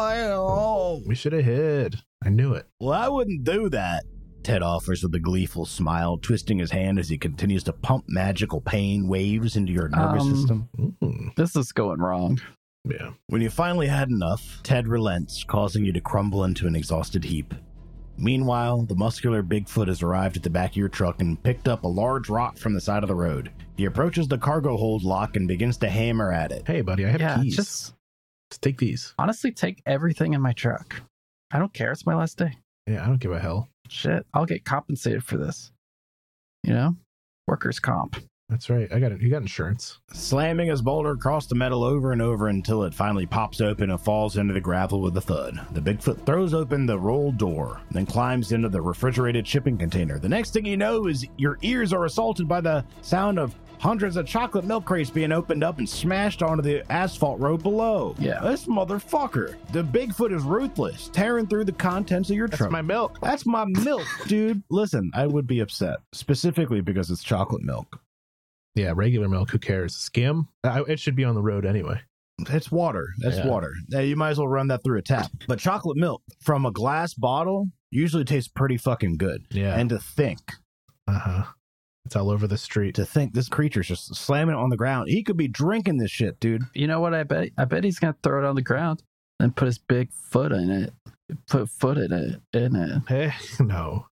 Oh, we should have hid. I knew it. well, I wouldn't do that, Ted offers with a gleeful smile, twisting his hand as he continues to pump magical pain waves into your nervous Um, system. Mm, This is going wrong. yeah. When you finally had enough, Ted relents, causing you to crumble into an exhausted heap. Meanwhile, the muscular Bigfoot has arrived at the back of your truck and picked up a large rock from the side of the road. He approaches the cargo hold lock and begins to hammer at it. Hey, buddy, I have Yeah, keys. just Just take these. honestly take everything in my truck. I don't care. It's my last day. Yeah, I don't give a hell. Shit. I'll get compensated for this. You know? Workers' comp. That's right. I got it. You got insurance. Slamming his boulder across the metal over and over until it finally pops open and falls into the gravel with a thud. The Bigfoot throws open the rolled door, then climbs into the refrigerated shipping container. The next thing you know is your ears are assaulted by the sound of hundreds of chocolate milk crates being opened up and smashed onto the asphalt road below. Yeah. This motherfucker. The Bigfoot is ruthless, tearing through the contents of your That's truck. my milk. That's my milk, dude. Listen, I would be upset, specifically because it's chocolate milk. Yeah, regular milk. Who cares? Skim. I, it should be on the road anyway. It's water. That's Yeah. water. Now, you might as well run that through a tap. But chocolate milk from a glass bottle usually tastes pretty fucking good. Yeah. And to think, Uh huh. It's all over the street. to think this creature's just slamming it on the ground. He could be drinking this shit, dude. You know what? I bet. I bet he's gonna throw it on the ground and put his big foot in it. Put foot in it. In it. Hey, no.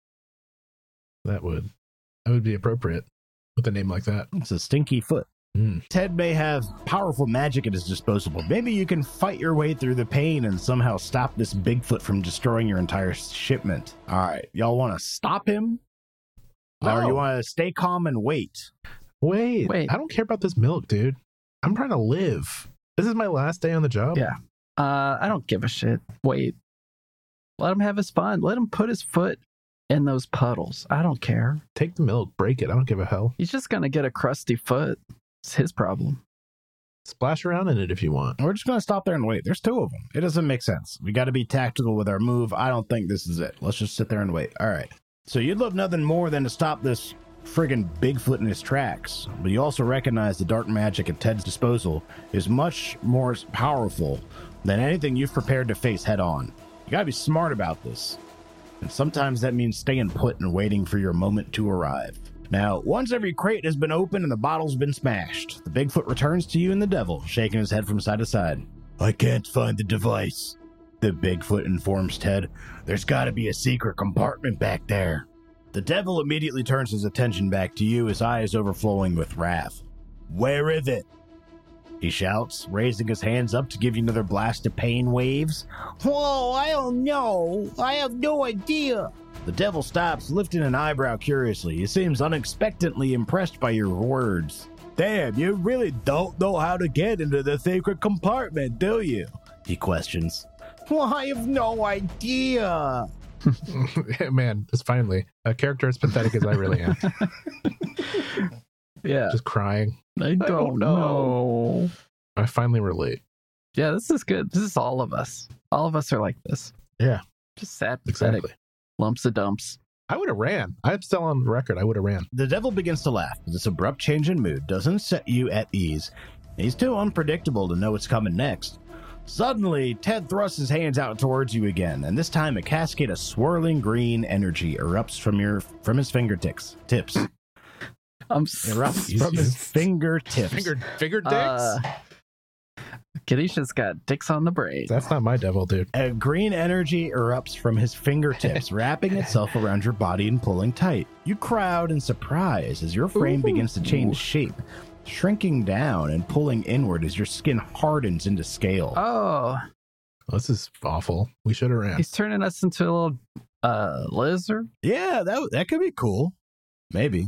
That would that would be appropriate with a name like that. It's a stinky foot. Mm. Ted may have powerful magic at his disposal. Maybe you can fight your way through the pain and somehow stop this Bigfoot from destroying your entire shipment. All right. Y'all want to stop him? Or No. you want to stay calm and wait? Wait, Wait. I don't care about this milk, dude. I'm trying to live. This is my last day on the job. Yeah. Uh, I don't give a shit. Wait. Let him have his fun. Let him put his foot in those puddles. I don't care. Take the milk, break it. I don't give a hell. He's just gonna get a crusty foot. It's his problem. Splash around in it if you want. We're just going to stop there and wait. There's two of them. It doesn't make sense. We got to be tactical with our move. I don't think this is it. Let's just sit there and wait. All right. So you'd love nothing more than to stop this friggin' Bigfoot in his tracks. But you also recognize the dark magic at Ted's disposal is much more powerful than anything you've prepared to face head on. You got to be smart about this. And sometimes that means staying put and waiting for your moment to arrive. Now, once every crate has been opened and the bottle's been smashed, the Bigfoot returns to you and the devil, shaking his head from side to side. I can't find the device, the Bigfoot informs Ted. There's got to be a secret compartment back there. The devil immediately turns his attention back to you, his eyes overflowing with wrath. Where is it? He shouts, raising his hands up to give you another blast of pain waves. Whoa, I don't know. I have no idea. The devil stops, lifting an eyebrow curiously. He seems unexpectedly impressed by your words. Damn, you really don't know how to get into the secret compartment, do you? He questions. Well, I have no idea. Man, it's finally a character as pathetic as I really am. Yeah. Just crying. I don't, don't know. know. I finally relate. Yeah, this is good. This is all of us. All of us are like this. Yeah, Just sad, pathetic exactly. lumps of dumps. I would have ran. I'm still on record. I would have ran. The devil begins to laugh. This abrupt change in mood doesn't set you at ease. He's too unpredictable to know what's coming next. Suddenly, Ted thrusts his hands out towards you again, and this time a cascade of swirling green energy erupts from your from his fingertips. Tips. I'm Erupts Easy. from his fingertips. Finger, finger dicks? Uh, Ganesha's got dicks on the brain. That's not my devil, dude. A green energy erupts from his fingertips, wrapping itself around your body and pulling tight. You cry out in surprise as your frame Ooh. begins to change shape, shrinking down and pulling inward as your skin hardens into scale. Oh, This is awful. We should have ran. he's turning us into a little uh, lizard. Yeah, that that could be cool. Maybe.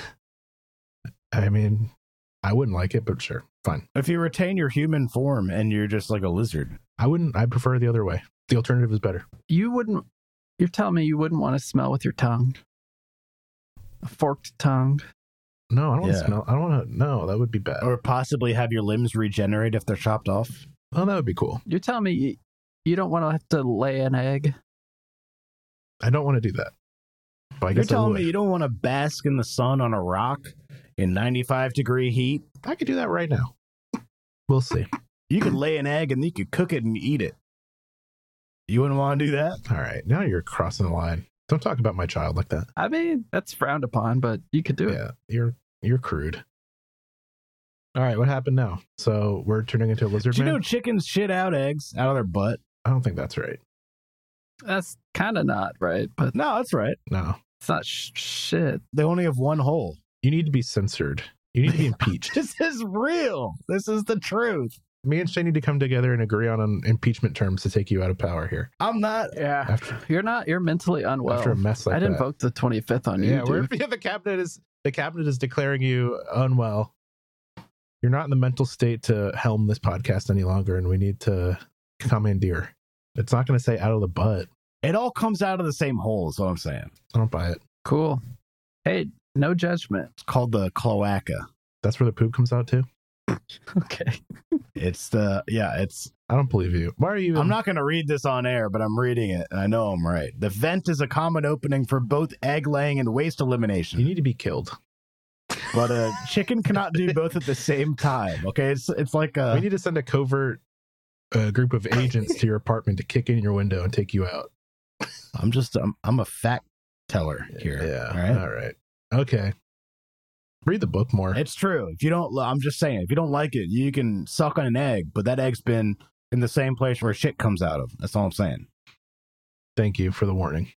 I mean, I wouldn't like it, but sure, fine. If you retain your human form and you're just like a lizard. I wouldn't. I prefer the other way. The alternative is better. You wouldn't. You're telling me you wouldn't want to smell with your tongue? A forked tongue. No, I don't want Yeah. to smell. I don't want to. No, that would be bad. Or possibly have your limbs regenerate if they're chopped off. Oh, that would be cool. You're telling me you, you don't want to have to lay an egg? I don't want to do that. But I You're guess I telling would. me you don't want to bask in the sun on a rock in ninety-five degree heat? I could do that right now. We'll see. You could lay an egg and you could cook it and eat it. You wouldn't want to do that? All right. Now you're crossing the line. Don't talk about my child like that. I mean, that's frowned upon, but you could do it. Yeah, you're you're crude. All right, what happened now? So we're turning into a lizard Did you man? know chickens shit out eggs out of their butt? I don't think that's right. That's kind of not right, but No, that's right. No. it's not sh- shit. They only have one hole. You need to be censored. You need to be impeached. This is real. This is the truth. Me and Shay need to come together and agree on an impeachment terms to take you out of power here. I'm not. Yeah. After You're not. You're mentally unwell. after a mess like I'd that. invoke the twenty-fifth on you, yeah, we're, dude. yeah, the cabinet is the cabinet is declaring you unwell. You're not in the mental state to helm this podcast any longer, and we need to commandeer. It's not going to say out of the butt. It all comes out of the same hole, is what I'm saying. I don't buy it. Cool. Hey, no judgment. It's called the cloaca. That's where the poop comes out too. Okay. It's the, yeah, it's, I don't believe you. Why are you? I'm not going to read this on air, but I'm reading it, and I know I'm right. The vent is a common opening for both egg laying and waste You elimination. need to be killed. but a chicken cannot do both at the same time. Okay, it's it's like a. We need to send a covert uh, group of agents to your apartment to kick in your window and take you out. I'm just I'm, I'm a fact teller here. Yeah. All right. All right. Okay. Read the book more. It's true. If you don't, I'm just saying, if you don't like it, you can suck on an egg, but that egg's been in the same place where shit comes out of. That's all I'm saying. Thank you for the warning.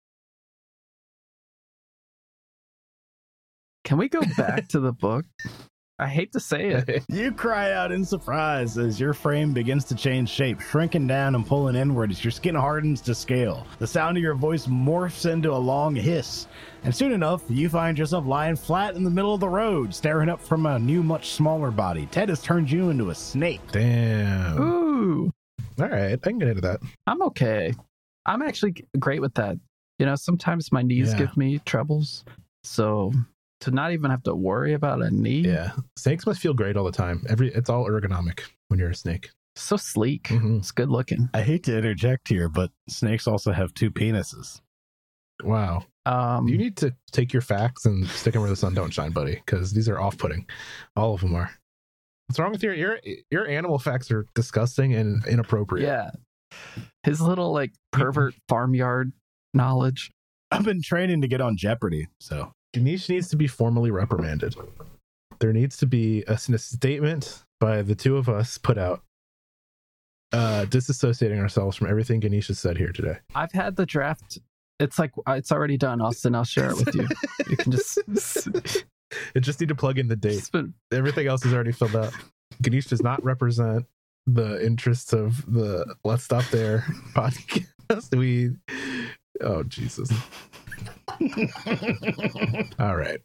Can we go back to the book? I hate to say it. You cry out in surprise as your frame begins to change shape, shrinking down and pulling inward as your skin hardens to scale. The sound of your voice morphs into a long hiss, and soon enough, you find yourself lying flat in the middle of the road, staring up from a new, much smaller body. Ted has turned you into a snake. Damn. Ooh, All right. I can get into that. I'm okay. I'm actually great with that. You know, sometimes my knees Yeah. give me troubles. So to not even have to worry about a knee, Yeah. Snakes must feel great all the time. Every It's all ergonomic when you're a snake. so sleek. Mhm. It's good looking. I hate to interject here, but snakes also have two penises. Wow. Um, You need to take your facts and stick them where the sun don't shine, buddy, because these are off-putting. All of them are. What's wrong with your your your animal facts are disgusting and inappropriate. yeah. His little like pervert farmyard knowledge. I've been training to get on Jeopardy, so. Ganesh needs to be formally reprimanded. There needs to be a, a statement by the two of us put out, uh, disassociating ourselves from everything Ganesh has said here today. I've had the draft. It's like it's already done, Austin. I'll share it with you. You can just. It just need to plug in the date. It's been, Everything else is already filled out. Ganesh does not represent the interests of the Let's Stop There podcast. We, oh Jesus! All right,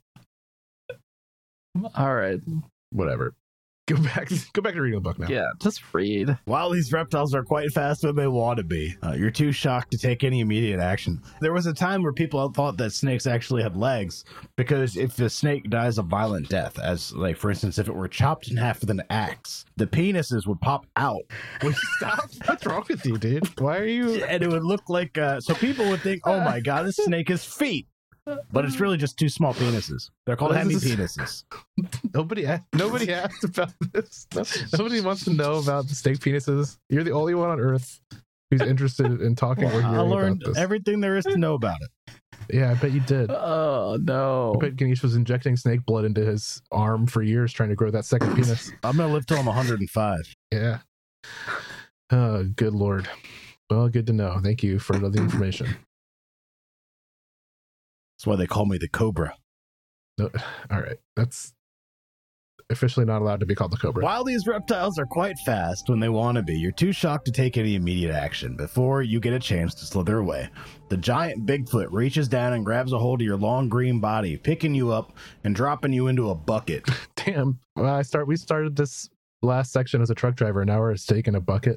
all right. whatever. Go back. Go back to reading the book now. Yeah, just read. While these reptiles are quite fast when they want to be, uh, you're too shocked to take any immediate action. There was a time where people thought that snakes actually have legs, because if the snake dies a violent death, as like for instance, if it were chopped in half with an axe, the penises would pop out, Wait, stop. What's wrong with you, dude? Why are you? and it would look like. Uh, so people would think, "Oh my god, this snake has feet," but it's really just two small penises. They're called What is this? hemipenises. Nobody. a- Nobody asked about this. Nobody wants to know about the snake penises. You're the only one on Earth who's interested in talking or I hearing learned about this. everything there is to know about it. Yeah, I bet you did. Oh no. I bet Ganesh was injecting snake blood into his arm for years trying to grow that second penis. I'm gonna live till I'm one hundred five. Yeah. Oh, good Lord. Well, good to know. Thank you for the information. That's why they call me the Cobra. No, all right. That's officially not allowed to be called the Cobra. While these reptiles are quite fast when they want to be, you're too shocked to take any immediate action before you get a chance to slither away. The giant Bigfoot reaches down and grabs a hold of your long green body, picking you up and dropping you into a bucket. Damn. Well, I start. We started this last section as a truck driver. Now we're a steak in a bucket.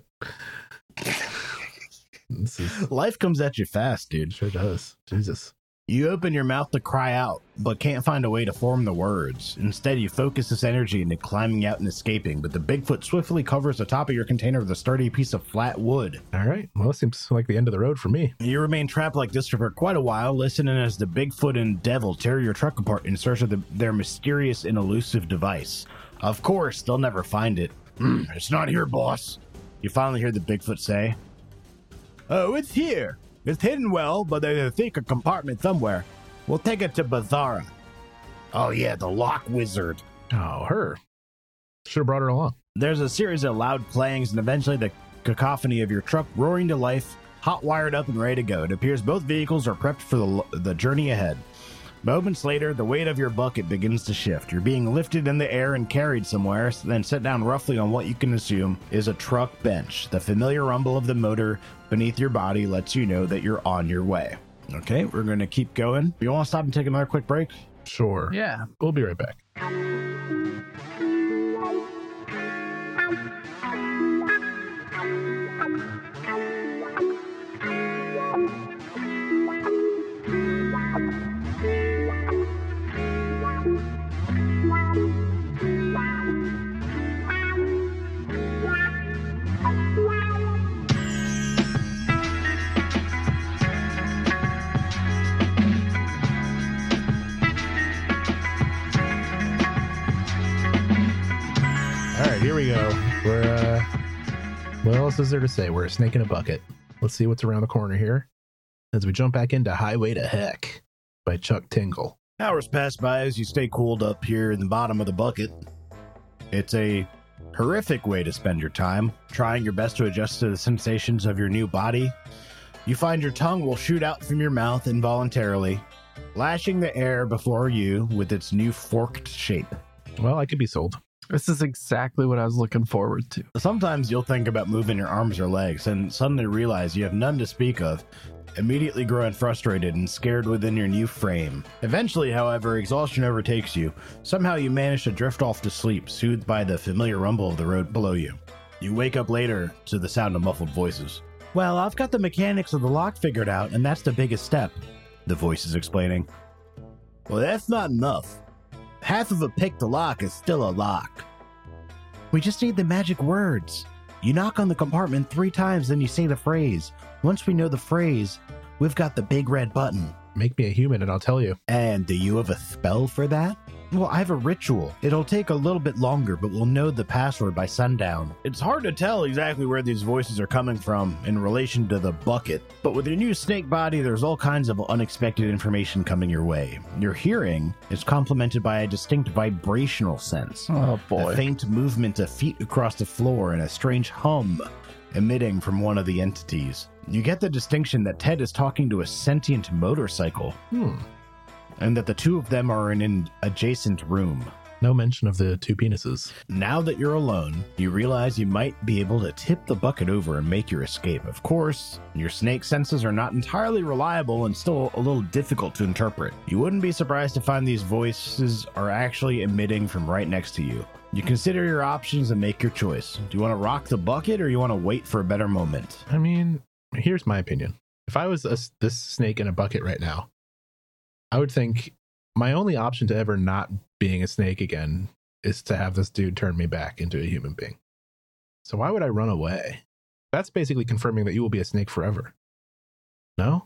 This is, Life comes at you fast, dude. sure does. Jesus. You open your mouth to cry out, but can't find a way to form the words. Instead, you focus this energy into climbing out and escaping, but the Bigfoot swiftly covers the top of your container with a sturdy piece of flat wood. All right. Well, it seems like the end of the road for me. You remain trapped like this for quite a while, listening as the Bigfoot and Devil tear your truck apart in search of the, their mysterious and elusive device. Of course, they'll never find it. "Mm, it's not here, boss." You finally hear the Bigfoot say, "Oh, it's here. It's hidden well, but there's a secret compartment somewhere. We'll take it to Bazara." "Oh yeah, the lock wizard." Oh, her. Should have brought her along. There's a series of loud clangs and eventually the cacophony of your truck roaring to life, hot wired up and ready to go. It appears both vehicles are prepped for the, the journey ahead. Moments later, the weight of your bucket begins to shift. You're being lifted in the air and carried somewhere, then set down roughly on what you can assume is a truck bench. The familiar rumble of the motor beneath your body lets you know that you're on your way. Okay, we're going to keep going. You want to stop and take another quick break? Sure. Yeah. We'll be right back. else is there to say? We're a snake in a bucket. Let's see what's around the corner here as we jump back into Highway to Heck by Chuck Tingle. Hours pass by as you stay cooled up here in the bottom of the bucket. It's a horrific way to spend your time, trying your best to adjust to the sensations of your new body. You find your tongue will shoot out from your mouth involuntarily, lashing the air before you with its new forked shape. Well, I could be sold. This is exactly what I was looking forward to. Sometimes you'll think about moving your arms or legs and suddenly realize you have none to speak of, immediately growing frustrated and scared within your new frame. Eventually, however, exhaustion overtakes you. Somehow you manage to drift off to sleep, soothed by the familiar rumble of the road below you. You wake up later to the sound of muffled voices. Well, I've got the mechanics of the lock figured out, and that's the biggest step, the voice is explaining. Well, that's not enough. Half of a pick to lock is still a lock. We just need the magic words. You knock on the compartment three times, then you say the phrase. Once we know the phrase, we've got the big red button. Make me a human and I'll tell you. And do you have a spell for that? Well, I have a ritual. It'll take a little bit longer, but we'll know the password by sundown. It's hard to tell exactly where these voices are coming from in relation to the bucket, but with your new snake body, there's all kinds of unexpected information coming your way. Your hearing is complemented by a distinct vibrational sense. Oh boy. A faint movement of feet across the floor and a strange hum emitting from one of the entities. You get the distinction that Ted is talking to a sentient motorcycle. Hmm. And that the two of them are in an adjacent room. No mention of the two penises. Now that you're alone, you realize you might be able to tip the bucket over and make your escape. Of course, your snake senses are not entirely reliable and still a little difficult to interpret. You wouldn't be surprised to find these voices are actually emitting from right next to you. You consider your options and make your choice. Do you want to rock the bucket or you want to wait for a better moment? I mean, here's my opinion. If I was a, this snake in a bucket right now, I would think my only option to ever not being a snake again is to have this dude turn me back into a human being. So why would I run away? That's basically confirming that you will be a snake forever. No?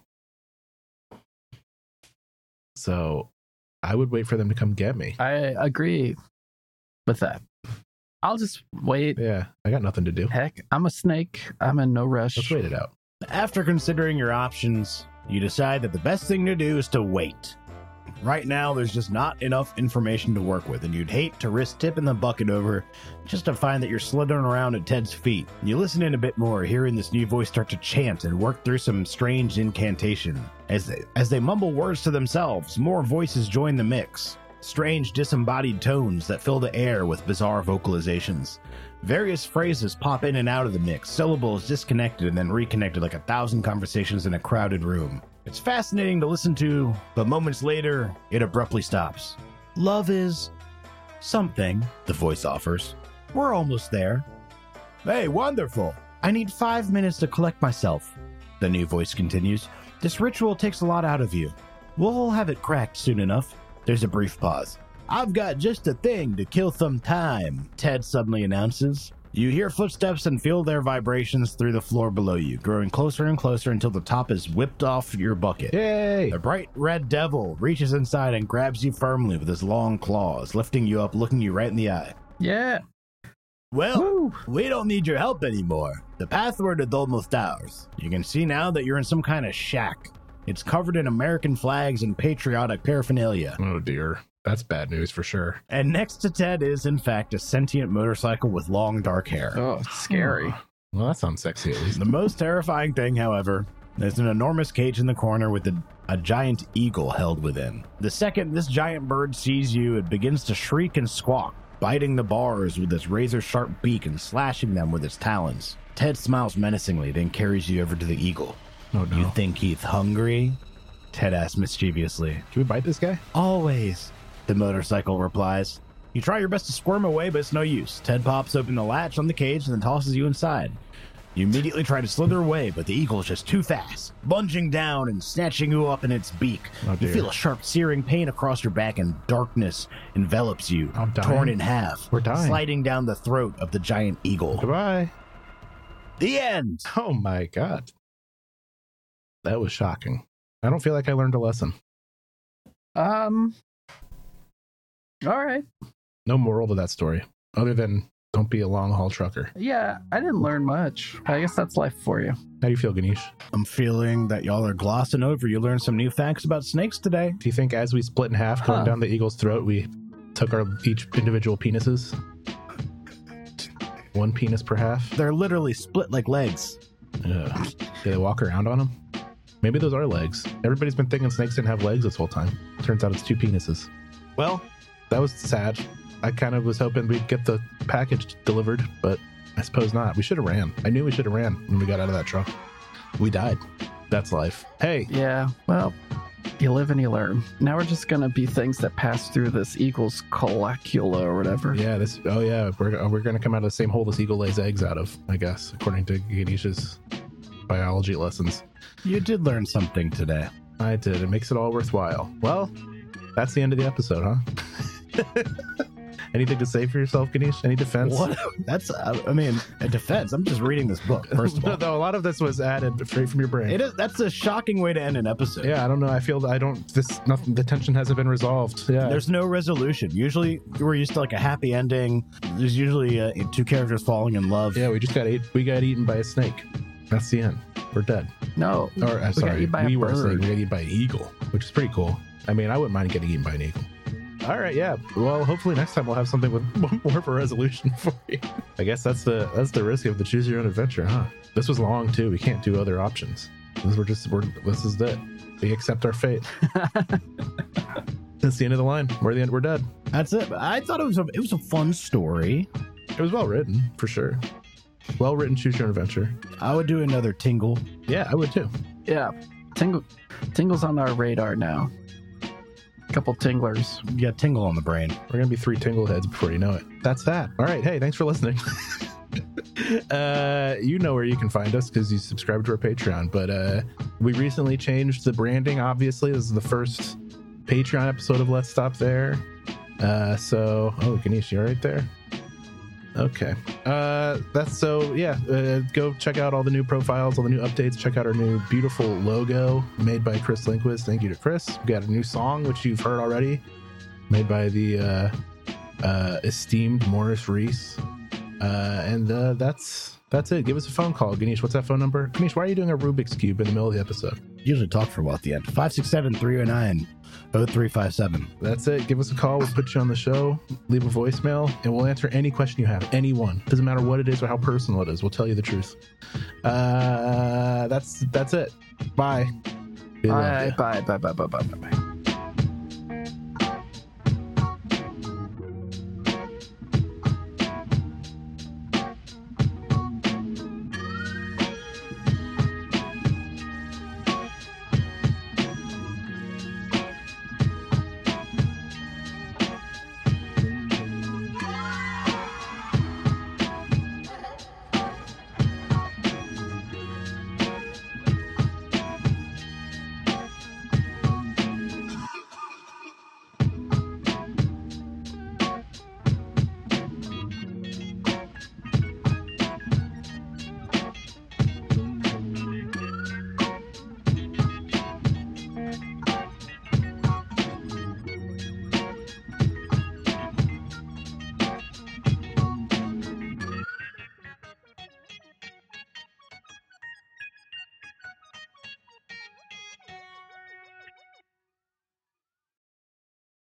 So I would wait for them to come get me. I agree with that. I'll just wait. Yeah, I got nothing to do. Heck, I'm a snake. I'm in no rush. Let's wait it out. After considering your options, you decide that the best thing to do is to wait. Right now, there's just not enough information to work with, and you'd hate to risk tipping the bucket over just to find that you're slithering around at Ted's feet. You listen in a bit more, hearing this new voice start to chant and work through some strange incantation. As they, as they mumble words to themselves, more voices join the mix. Strange disembodied tones that fill the air with bizarre vocalizations. Various phrases pop in and out of the mix, syllables disconnected and then reconnected like a thousand conversations in a crowded room. It's fascinating to listen to, but moments later, it abruptly stops. Love is something, the voice offers. We're almost there. Hey, wonderful. I need five minutes to collect myself, the new voice continues. This ritual takes a lot out of you. We'll have it cracked soon enough. There's a brief pause. I've got just a thing to kill some time, Ted suddenly announces. You hear footsteps and feel their vibrations through the floor below you, growing closer and closer until the top is whipped off your bucket. Yay! The bright red devil reaches inside and grabs you firmly with his long claws, lifting you up, looking you right in the eye. Yeah. Well, Woo. we don't need your help anymore. The password is almost ours. You can see now that you're in some kind of shack. It's covered in American flags and patriotic paraphernalia. Oh dear. That's bad news for sure. And next to Ted is, in fact, a sentient motorcycle with long dark hair. Oh, it's scary. Well, that sounds sexy at least. The most terrifying thing, however, is an enormous cage in the corner with a, a giant eagle held within. The second this giant bird sees you, it begins to shriek and squawk, biting the bars with its razor-sharp beak and slashing them with its talons. Ted smiles menacingly, then carries you over to the eagle. Oh no. You think he's hungry? Ted asks mischievously. Can we bite this guy? Always, the motorcycle replies. You try your best to squirm away, but it's no use. Ted pops open the latch on the cage and then tosses you inside. You immediately try to slither away, but the eagle is just too fast, lunging down and snatching you up in its beak. Oh, you dear. feel a sharp, searing pain across your back, and darkness envelops you, I'm dying. torn in half, We're dying. sliding down the throat of the giant eagle. Goodbye. The end! Oh my god. That was shocking. I don't feel like I learned a lesson. Um. All right. No moral to that story, other than Don't be a long haul trucker. Yeah, I didn't learn much. I guess that's life for you. How do you feel, Ganesh? I'm feeling that y'all are glossing over. You learned some new facts about snakes today. Do you think as we split in half going Huh. down the eagle's throat, we took our each individual penises? One penis per half? They're literally split like legs. Ugh. Do they walk around on them? Maybe those are legs. Everybody's been thinking snakes didn't have legs this whole time. Turns out it's two penises. Well, that was sad. I kind of was hoping we'd get the package delivered, but I suppose not. We should have ran. I knew we should have ran when we got out of that truck. We died. That's life. Hey, Yeah, well, you live and you learn. Now we're just going to be things that pass through this eagle's colacula or whatever. yeah, this. Oh yeah, we're we're gonna come out of the same hole this eagle lays eggs out of. I guess, according to Ganesh's biology lessons. You did learn something today. I did. It makes it all worthwhile. Well, that's the end of the episode, huh? Anything to say for yourself, Ganesh? Any defense? What? That's, uh, I mean, a defense. I'm just reading this book, first of all. No, a lot of this was added straight from your brain. It is. That's a shocking way to end an episode. Yeah, I don't know. I feel that I don't. This nothing. The tension hasn't been resolved. Yeah, There's no resolution. Usually, we're used to like a happy ending. There's usually uh, two characters falling in love. yeah. We just got ate. We got eaten by a snake. That's the end. We're dead. No, Or I'm we got sorry, eaten by we a were a snake. bird. We got eaten by an eagle, which is pretty cool. I mean, I wouldn't mind getting eaten by an eagle. All right, yeah. Well, hopefully next time we'll have something with more of a resolution for you. I guess that's the that's the risk of the choose your own adventure, huh? This was long too. We can't do other options. This we're just we're this is it. We accept our fate. That's the end of the line. We're the end. We're dead. That's it. I thought it was a it was a fun story. It was well written for sure. Well written. Choose your own adventure. I would do another tingle. Yeah, I would too. Yeah, Tingle, Tingle's on our radar now. Couple tinglers. You got tingle on the brain. We're gonna be three tingle heads before you know it. That's that. All right. Hey, thanks for listening. uh, you know where you can find us because you subscribe to our Patreon. But uh, we recently changed the branding. Obviously, this is the first Patreon episode of Let's Stop There. Uh, so, oh, Ganesh, you're right there. Okay. Uh, that's so. Yeah. Uh, go check out all the new profiles, all the new updates. Check out our new beautiful logo made by Chris Lindquist. Thank you to Chris. We got a new song which you've heard already, made by the uh, uh, esteemed Morris Reese. Uh, and uh, that's that's it. Give us a phone call, Ganesh. What's that phone number? Ganesh, why are you doing a Rubik's Cube in the middle of the episode? Usually talk for a while at the end. five six seven, three oh nine, oh three five seven. That's it. Give us a call. We'll put you on the show. Leave a voicemail, and we'll answer any question you have. Anyone. Doesn't matter what it is or how personal it is. We'll tell you the truth. Uh, that's that's it. Bye. We love Bye, ya. bye, bye, bye, bye, bye, bye, bye.